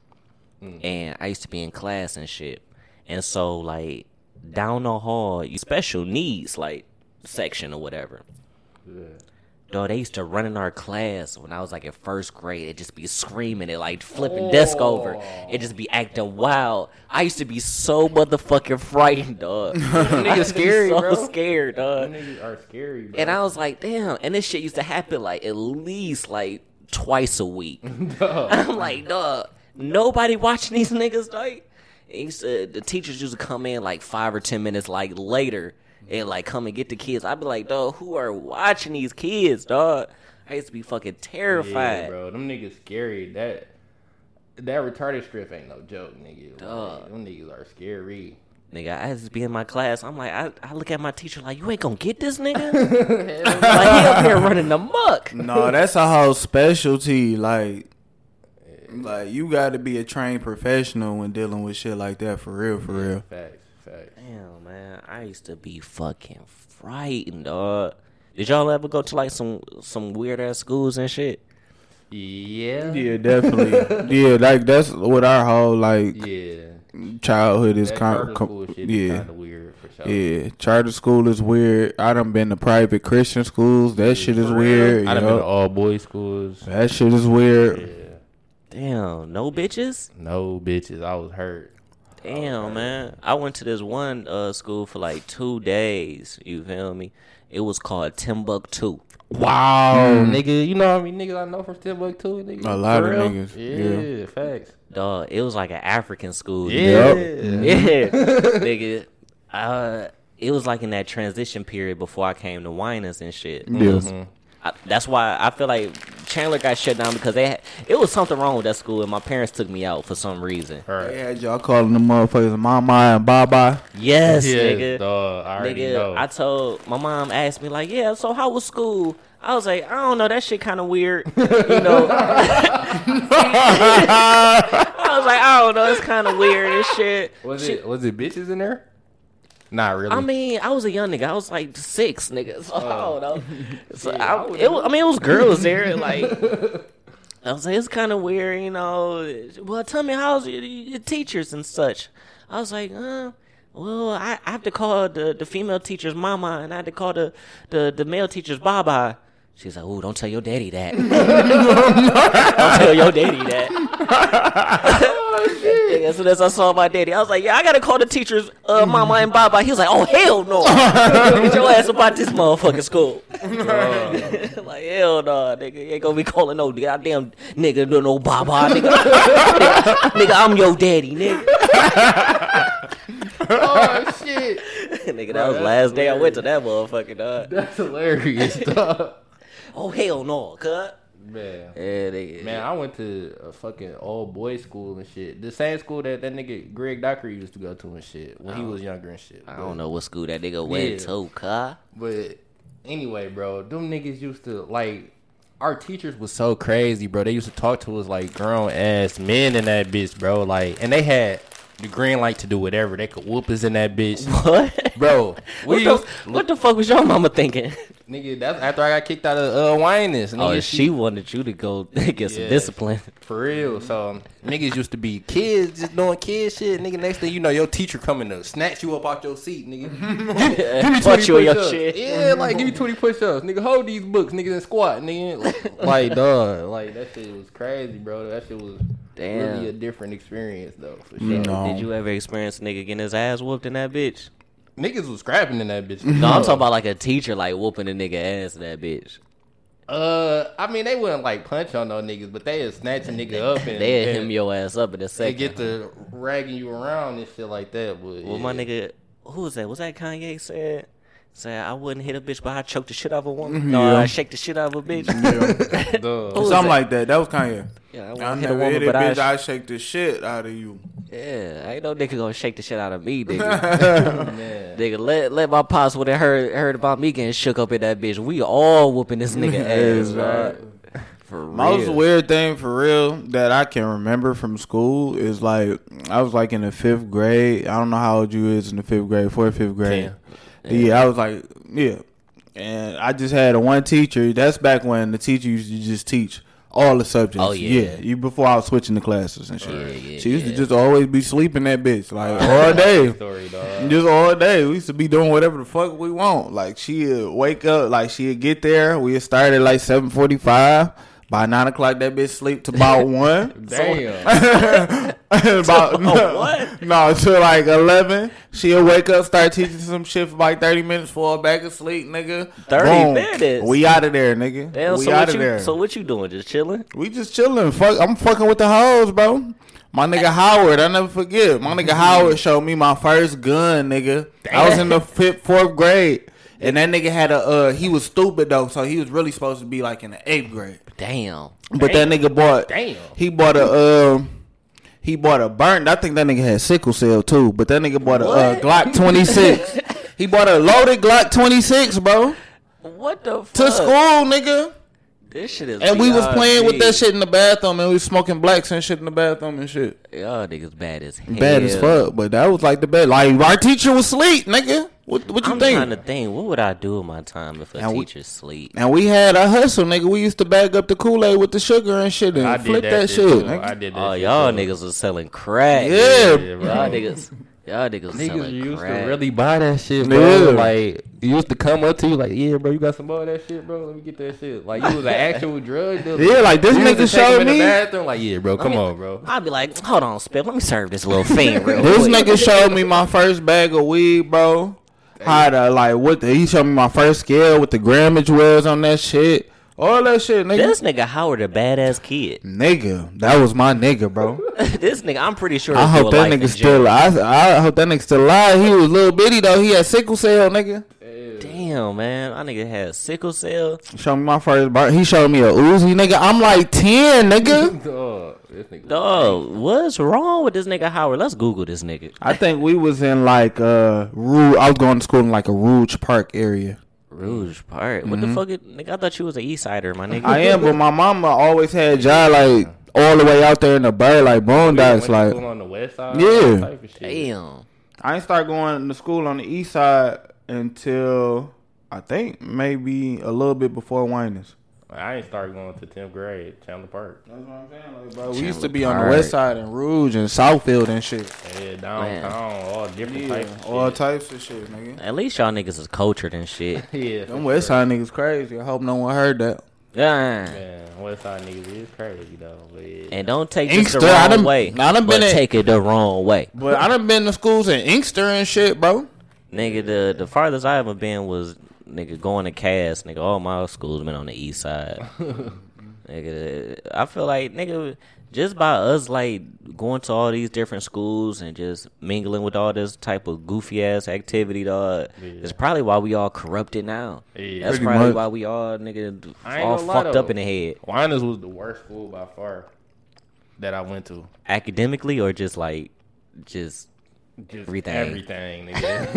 Mm. And I used to be in class and shit. And so like down the hall, you special needs like section or whatever. Yeah. Dog, they used to run in our class when I was like in first grade. It just be screaming, it like flipping oh. desk over. It just be acting wild. I used to be so motherfucking frightened, dog. Niggas scary, so bro. scared, dog. Niggas are scary, bro. And I was like, damn. And this shit used to happen like at least like twice a week. I'm like, dog, nobody watching these niggas, dog. It used to, the teachers used to come in like five or ten minutes like later. And like come and get the kids. I'd be like, dog, who are watching these kids, dog? I used to be fucking terrified. Yeah, bro. Them niggas scary. That that retarded strip ain't no joke, nigga. Dog. Like, them niggas are scary. Nigga, I used to be in my class. I'm like, I, I look at my teacher like, you ain't gonna get this nigga? Like, he up here running the muck. No, that's a whole specialty. Like, like you got to be a trained professional when dealing with shit like that. For real, for real. Facts, facts. Damn, man, I used to be fucking frightened, dog. Did y'all ever go to like some some weird ass schools and shit? Yeah. Yeah, definitely. Yeah, like that's what our whole like Yeah. childhood is That kind charter of school shit yeah. is kind of weird for sure. Yeah, charter school is weird. I done been to private Christian schools. That shit is For weird. real? I done yup. been to all boys schools. That shit is weird. Yeah. Damn, no bitches? No bitches. I was hurt. Damn, man. I went to this one uh, school for like two days. You feel me? It was called Timbuktu. Wow, nigga. You know how many niggas I know from Timbuktu? Nigga? A lot For of real? niggas. Yeah, Yeah. facts. Dog, it was like an African school. Yeah. Yeah. Nigga. Uh, it was like in that transition period before I came to Winans and shit. Yeah. Was- I, that's why I feel like Chandler got shut down because they had, it was something wrong with that school and my parents took me out for some reason. They had y'all calling them motherfuckers Mama and Baba. Yes, Yes, nigga. dog. I already Nigga, know. I told my mom asked me like, yeah, so how was school? I was like, I don't know, that shit kind of weird, you know. I was like, I don't know, it's kind of weird and shit. was She- it was it bitches in there? Not really. I mean, I was a young nigga. I was like six, nigga. So I don't know. So Yeah, I, I it, was- I mean, it was girls there. Like, I was like, it's kind of weird, you know. Well, tell me, how's your, your teachers and such? I was like, uh, well, I, I have to call the, the female teacher's mama, and I have to call the, the, the male teacher's baba. She's like, ooh, don't tell your daddy that. Don't tell your daddy that. Oh, shit. As soon as I saw my daddy, I was like, yeah, I got to call the teacher's uh, mama and baba. He was like, oh, hell no. Get your ass about this motherfucking school. Oh. Like, hell no, nigga. You ain't going to be calling no goddamn nigga, no, no baba, nigga. nigga. Nigga, I'm your daddy, nigga. Oh, shit. Nigga, that Bro, was the last hilarious. day I went to that motherfucking dog. That's hilarious, dog. Oh, hell no, cut. Man. Yeah, they, Man, I went to a fucking all boys school and shit. The same school that that nigga Greg Docker used to go to and shit when he was younger and shit. I but, don't know what school that nigga went yeah. to, cut. But anyway, bro, them niggas used to, like, our teachers was so crazy, bro. They used to talk to us like grown ass men in that bitch, bro. Like, and they had the green light to do whatever. They could whoop us in that bitch. What? Bro. What, the, what the fuck was your mama thinking? Nigga, that's after I got kicked out of uh, Winans. Oh, she, she wanted you to go get yeah, some discipline. For real. So, niggas used to be kids, just doing kid shit. Nigga, next thing you know, your teacher coming to snatch you up out your seat, nigga. Give me twenty you push-ups. Your shit. Yeah, like, give me twenty push-ups. Nigga, hold these books, nigga, and squat, nigga. Like, dog. Like, that shit was crazy, bro. That shit was Damn. really a different experience, though, for sure. No. Did you ever experience a nigga getting his ass whooped in that bitch? Niggas was scrapping in that bitch. No, I'm talking about like a teacher like whooping a nigga ass in that bitch. Uh, I mean, they wouldn't like punch on no niggas, but they would snatch a nigga up and they would hem your ass up in a second. They get to ragging you around and shit like that. But well, yeah. my nigga, who was that? Was that Kanye said? Said I wouldn't hit a bitch, but I choke the shit out of a woman. No, yeah. I shake the shit out of a bitch. Yeah. Something that? like that. That was Kanye. Yeah, I, I hit never a woman, hit it, but bitch. I, I shake the shit out of you. Yeah, ain't no nigga gonna shake the shit out of me, nigga. Nigga, let let my pops would have heard heard about me getting shook up in that bitch. We all whooping this nigga ass, right? For real. Most weird thing for real that I can remember from school is like I was like in the fifth grade. I don't know how old you is in the fifth grade, fourth, fifth grade. Yeah. yeah, I was like, yeah. And I just had a one teacher. That's back when the teacher used to just teach all the subjects. Oh, yeah. yeah. You before I was switching the classes and shit. Yeah, yeah, she used yeah. to just always be sleeping that bitch. Like all day. Story, dog. Just all day. We used to be doing whatever the fuck we want. Like she'd wake up, like she'd get there. We'd start at like seven forty five. By nine o'clock, that bitch sleep to about one. Damn. about no, what? No, to like eleven. She'll wake up, start teaching some shit for like thirty minutes, fall back asleep, nigga. Thirty Boom. minutes. We out of there, nigga. Damn. We So out what of you? there. So what you doing? Just chilling? We just chilling. Fuck. I'm fucking with the hoes, bro. My nigga Howard, I never forget. My nigga Howard showed me my first gun, nigga. Damn. I was in the fifth, fourth grade. And that nigga had a, uh, he was stupid though, so he was really supposed to be like in the eighth grade. Damn. But Damn. that nigga bought, Damn. he bought a, um, he bought a burnt, I think that nigga had sickle cell too, but that nigga bought a uh, Glock twenty-six. He bought a loaded Glock twenty-six, bro. What the fuck? To school, nigga. This shit is And we was playing me. with that shit in the bathroom, and we was smoking blacks and shit in the bathroom and shit. Y'all niggas bad as hell. Bad as fuck, but that was like the best. Like, our teacher was asleep, nigga. What, what you I'm think? I'm trying to think. What would I do with my time if a and teacher we, sleep? And we had a hustle, nigga. We used to bag up the Kool-Aid with the sugar and shit and I flip did that, that shit. shit Nigga. I did that Oh, shit y'all too. niggas was selling crack. Yeah. Yeah, bro. Y'all niggas. Y'all niggas, was Niggas selling used crack. to really buy that shit, bro. Yeah. Like, you used to come up to you like, yeah, bro, you got some more of that shit, bro? Let me get that shit. Like, you was an actual drug dealer. Yeah, like this you nigga used to take showed him in me. the bathroom, like, yeah, bro, come me- on, bro. I'd be like, hold on, Spit. Let me serve this little fiend real This quick. nigga showed me my first bag of weed, bro. How to, like, what the, he showed me my first scale, what the grammage was on that shit. All that shit, nigga. This nigga Howard a badass kid. Nigga, that was my nigga, bro. This nigga, I'm pretty sure. I he's hope still that alive nigga in still. jail. I, I hope that nigga still alive. He was little bitty though. He had sickle cell, nigga. Damn, man, my nigga had sickle cell. Showed me my first bar. He showed me a Uzi, nigga. I'm like ten, nigga. Dog, this nigga Dog, what's wrong with this nigga Howard? Let's Google this nigga. I think we was in like uh, Rouge. I was going to school in like a Rouge Park area. Rouge Park. What Mm-hmm. the fuck? Is, nigga, I thought you was an East Sider, my nigga. I am, but my mama always had job like all the way out there in the bird, like boondocks, like. school on the west side. Yeah. all type of shit. Damn. I ain't start going to school on the east side until I think maybe a little bit before Winans. I ain't started going to tenth grade, Chandler Park. That's what I'm saying, like, bro. We used to be on the west side in Rouge and Southfield and shit. Yeah, downtown, all different yeah, types of shit. all types of shit, nigga. At least y'all niggas is cultured and shit. Yeah, them west side niggas crazy. I hope no one heard that. Yeah. Man, west side niggas is crazy though. But yeah. And don't take this the Inkster, I wrong done- way. I done but been in- take it the wrong way. But I done been to schools in Inkster and shit, bro. Nigga, the the farthest I ever been was nigga going to Cass. Nigga, all my schools been on the east side. Nigga, I feel like nigga, just by us like going to all these different schools and just mingling with all this type of goofy ass activity, dog, Yeah. it's probably why we all corrupted now. Yeah. That's Pretty probably much. why we all nigga I ain't all gonna lie, fucked though. up in the head. Winans was the worst school by far that I went to. Academically or just like just Just Everything. everything,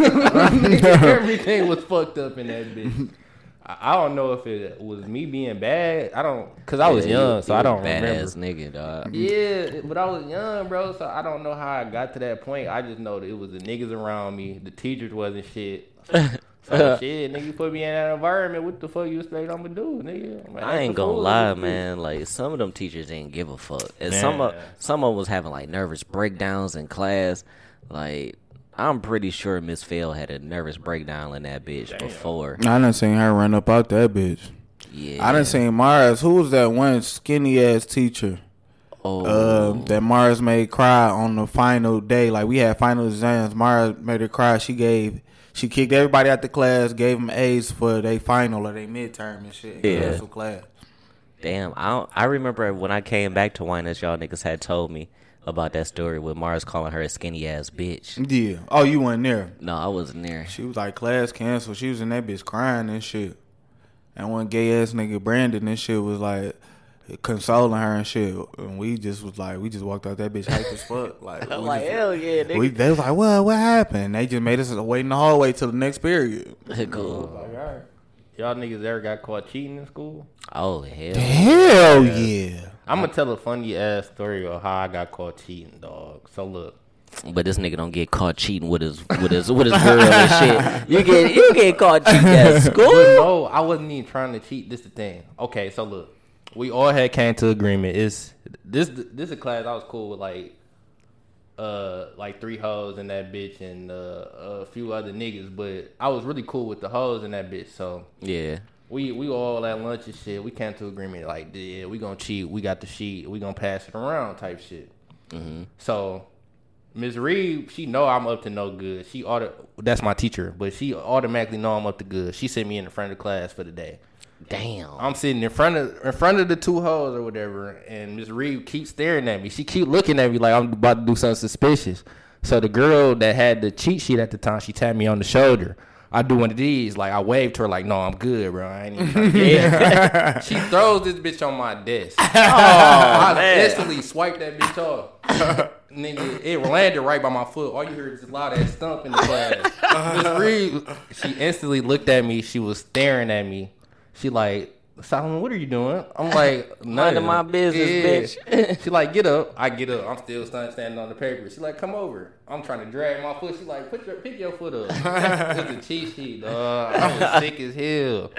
nigga. Everything was fucked up in that bitch. I, I don't know if it was me being bad. I don't, cause I was Yeah, young, you- so you I a don't badass remember. nigga, dog. Yeah, but I was young, bro, so I don't know how I got to that point. I just know that it was the niggas around me. The teachers wasn't shit. So shit, nigga, you put me in that environment. What the fuck you expect I'm gonna do, nigga? I'm like, I act ain't a gonna fool, lie, nigga. man. Like some of them teachers didn't give a fuck, and Man. some of some of them was having like nervous breakdowns in class. Like I'm pretty sure Miss Fail had a nervous breakdown in that bitch before. I done seen her run up out that bitch. Yeah, I done seen Mars. Who was that one skinny ass teacher? Oh, Uh, that Mars made cry on the final day. Like we had final exams. Mars made her cry. She gave, she kicked everybody out the class. Gave them A's for their final or their midterm and shit. Yeah. Special class. damn. I don't, I remember when I came back to Winans, y'all niggas had told me about that story with Mars calling her a skinny ass bitch. Yeah. Oh, you weren't there. No, I wasn't there. She was like class canceled. She was in that bitch crying and shit. And one gay ass nigga Brandon and shit was like consoling her and shit. And we just was like, we just walked out that bitch hype as fuck. Like, we I'm like, just- hell yeah, nigga. We, they was like, well, what happened? They just made us wait in the hallway till the next period. Cool. Like, all right. Y'all niggas ever got caught cheating in school? Oh hell. Hell yeah. I'm gonna tell a funny ass story of how I got caught cheating, dog. So look, But this nigga don't get caught cheating with his with his with his girl and shit. You get you get caught cheating at school. But no, I wasn't even trying to cheat. This the thing. Okay, so look, we all had came to agreement. It's this this is a class I was cool with, like uh like three hoes in that bitch and uh, a few other niggas, but I was really cool with the hoes in that bitch. So Yeah. we we all at lunch and shit. We came to agreement like, yeah, we gonna cheat. We got the sheet. We gonna pass it around type shit. Mm-hmm. So Miss Reed, she know I'm up to no good. She auto, that's my teacher, but she automatically know I'm up to good. She sent me in the front of the class for the day. Damn. I'm sitting in front of in front of the two hoes or whatever, and Miss Reed keeps staring at me. She keep looking at me like I'm about to do something suspicious. So the girl that had the cheat sheet at the time, she tapped me on the shoulder. I do one of these, like I waved to her, like, no, I'm good, bro. I ain't even trying to get it. She throws this bitch on my desk. Oh, I man. instantly swiped that bitch off. Nigga, it landed right by my foot. All you heard is a loud ass stump in the class. Miss Reed, she instantly looked at me. She was staring at me. She like, Solomon, what are you doing? I'm like, None of nothing. my business, bitch. She like, get up. I get up. I'm still stand- standing on the paper. She like, come over. I'm trying to drag my foot. She like, put your pick your foot up. It's a cheat sheet, dog. I was sick as hell.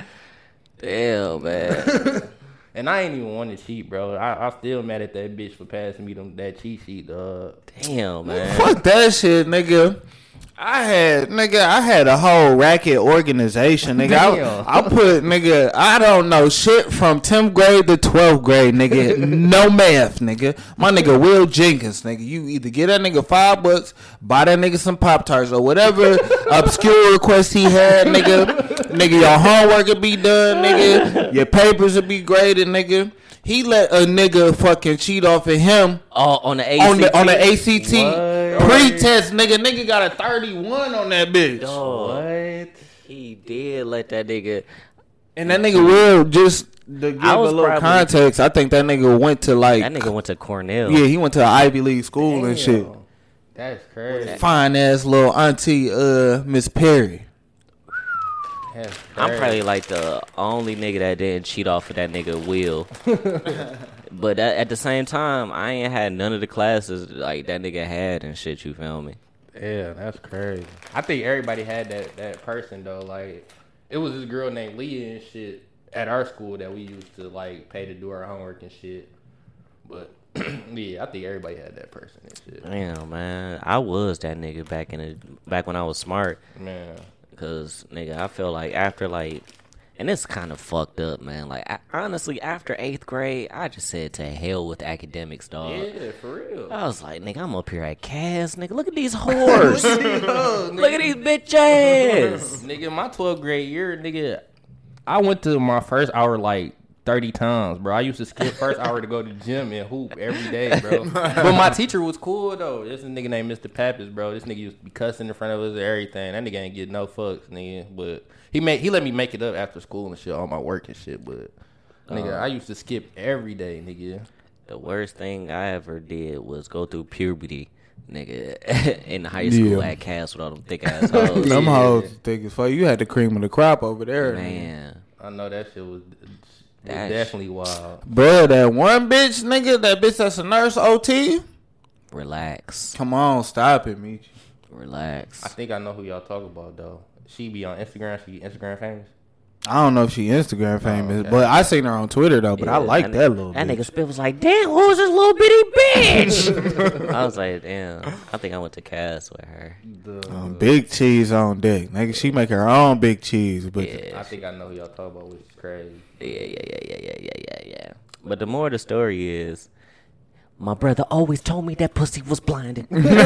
Damn, man. And I ain't even want to cheat, bro. I, I still mad at that bitch for passing me them, that cheat sheet, dog. Damn, man. Fuck that shit, nigga. I had, nigga, I had a whole racket organization, nigga. Damn. I, I put, nigga, I don't know shit from tenth grade to twelfth grade, nigga. No math, nigga. My nigga Will Jenkins, nigga. You either get that nigga five bucks, buy that nigga some Pop-Tarts, or whatever obscure request he had, nigga. Nigga, your homework will be done, nigga. Your papers will be graded, nigga. He let a nigga fucking cheat off of him Oh, on the A C T. on the on the A C T What? pre-test, nigga. Nigga got a thirty-one on that bitch. Dog, he did let that nigga. And that nigga Will, just to give I a was little probably- context, I think that nigga went to like, That nigga went to Cornell. yeah, he went to an Ivy League school and shit. Damn. That's crazy. Fine ass little auntie, uh, Miss Perry. That's I'm crazy. probably like the only nigga that didn't cheat off of that nigga Will. But at, at the same time, I ain't had none of the classes like that nigga had and shit. You feel me? Yeah, that's crazy. I think everybody had that, that person though. Like, it was this girl named Leah and shit. at our school that we used to like pay to do our homework and shit. But yeah, I think everybody had that person and shit. Damn, man, I was that nigga back in the back when I was smart. Man, because nigga, I feel like after like, and it's kind of fucked up, man. Like I, honestly, after eighth grade, I just said to hell with academics, dog. Yeah, for real. I was like, nigga, I'm up here at Cass, nigga. Look at these whores. Look at these bitch ass. Nigga, my twelfth grade year, nigga, I went to my first hour like thirty times, bro. I used to skip first hour to go to the gym and hoop every day, bro. But my teacher was cool, though. This is a nigga named Mister Pappas, bro. This nigga used to be cussing in front of us and everything. That nigga ain't get no fucks, nigga. But he made he let me make it up after school and shit, all my work and shit. But, nigga, Um, I used to skip every day, nigga. The worst thing I ever did was go through puberty, nigga, in high school Yeah. at Cass with all them thick ass hoes. Them Yeah. hoes thick as fuck. You had the cream of the crop over there. Man, I know that shit was, was That definitely wild. Bro, that one bitch, nigga, that bitch that's a nurse O T. relax, Come on, stop it, Meech. relax. I think I know who y'all talk about, though. She be on Instagram. She Instagram famous. I don't know if she Instagram famous, okay. but I seen her on Twitter though. But I Yeah, like that, that, nigga- little That bitch. nigga Spiff was like, damn, who was this little bitty bitch? I was like, damn. I think I went to Cass with her. Um, big cheese on deck, nigga. She make her own big cheese, but Yeah. I think I know who y'all talk about, which is crazy. Yeah, yeah, yeah, yeah, yeah, yeah, yeah, yeah. But the more the story is, my brother always told me that pussy was blinded.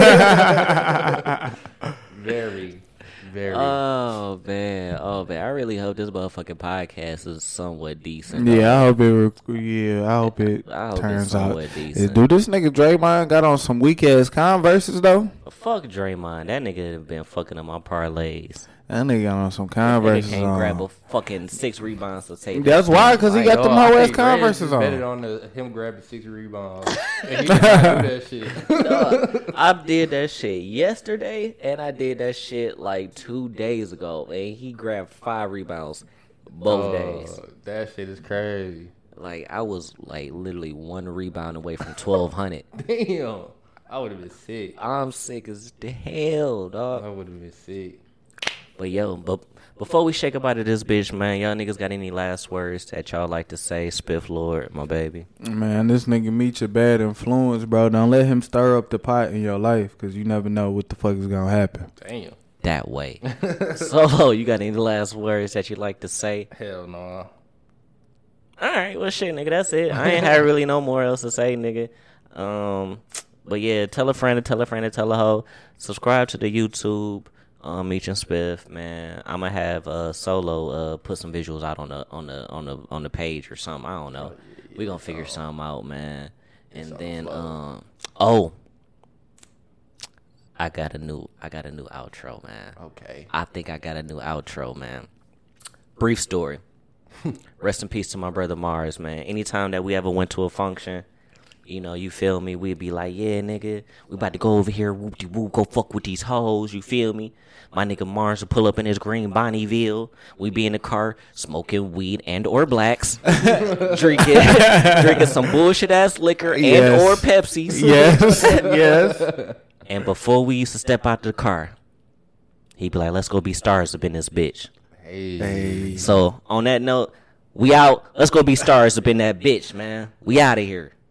Very, very. Oh man, oh man. I really hope this motherfucking podcast is somewhat decent. yeah, I hope it. Rec- yeah, I hope it I hope it's turns out. somewhat decent. Dude, this nigga Draymond got on some weak ass Converses though. Fuck Draymond. That nigga been fucking up my parlays. That nigga got on some Nigga Converses can't on. grab a fucking six rebounds to take. That's why, cause he got them Dog, I whole ass think Reds Converses just on. betted on the, him grabbing six rebounds. And he did not do that shit. I did that shit yesterday, and I did that shit like two days ago, and he grabbed five rebounds both Oh, days. that shit is crazy. Like I was like literally one rebound away from twelve hundred. Damn. I would have been sick. I'm sick as the hell, dog. I would have been sick. But yo, but before we shake up out of this bitch, man, y'all niggas got any last words that y'all like to say? Spiff Lord, my baby. Man, this nigga Meech a bad influence, bro. Don't let him stir up the pot in your life, cause you never know what the fuck is gonna happen. Damn. That way. Solo, you got any last words that you like to say? Hell no. All right, well, shit, nigga, that's it. I ain't had really no more else to say, nigga. Um, but yeah, tell a friend to tell a friend to tell a hoe. Subscribe to the YouTube, um, Meech and Spiff, man. I'ma have uh Solo uh put some visuals out on the on the on the on the page or something. I don't know. We gonna figure something out, man. And then um, oh, I got a new I got a new outro, man. Okay. I think I got a new outro, man. Brief story. Rest in peace to my brother Mars, man. Anytime that we ever went to a function, you know, you feel me, we'd be like, yeah, nigga, we about to go over here, whoop-de-whoop, go fuck with these hoes, you feel me? My nigga Mars would pull up in his green Bonneville. We be in the car smoking weed and or blacks, drinking drinking some bullshit ass liquor and Yes. or Pepsis. Yes, yes. And before we used to step out the car, he'd be like, let's go be stars up in this bitch. Hey. Hey. So on that note, we out. Let's go be stars up in that bitch, man. We out of here.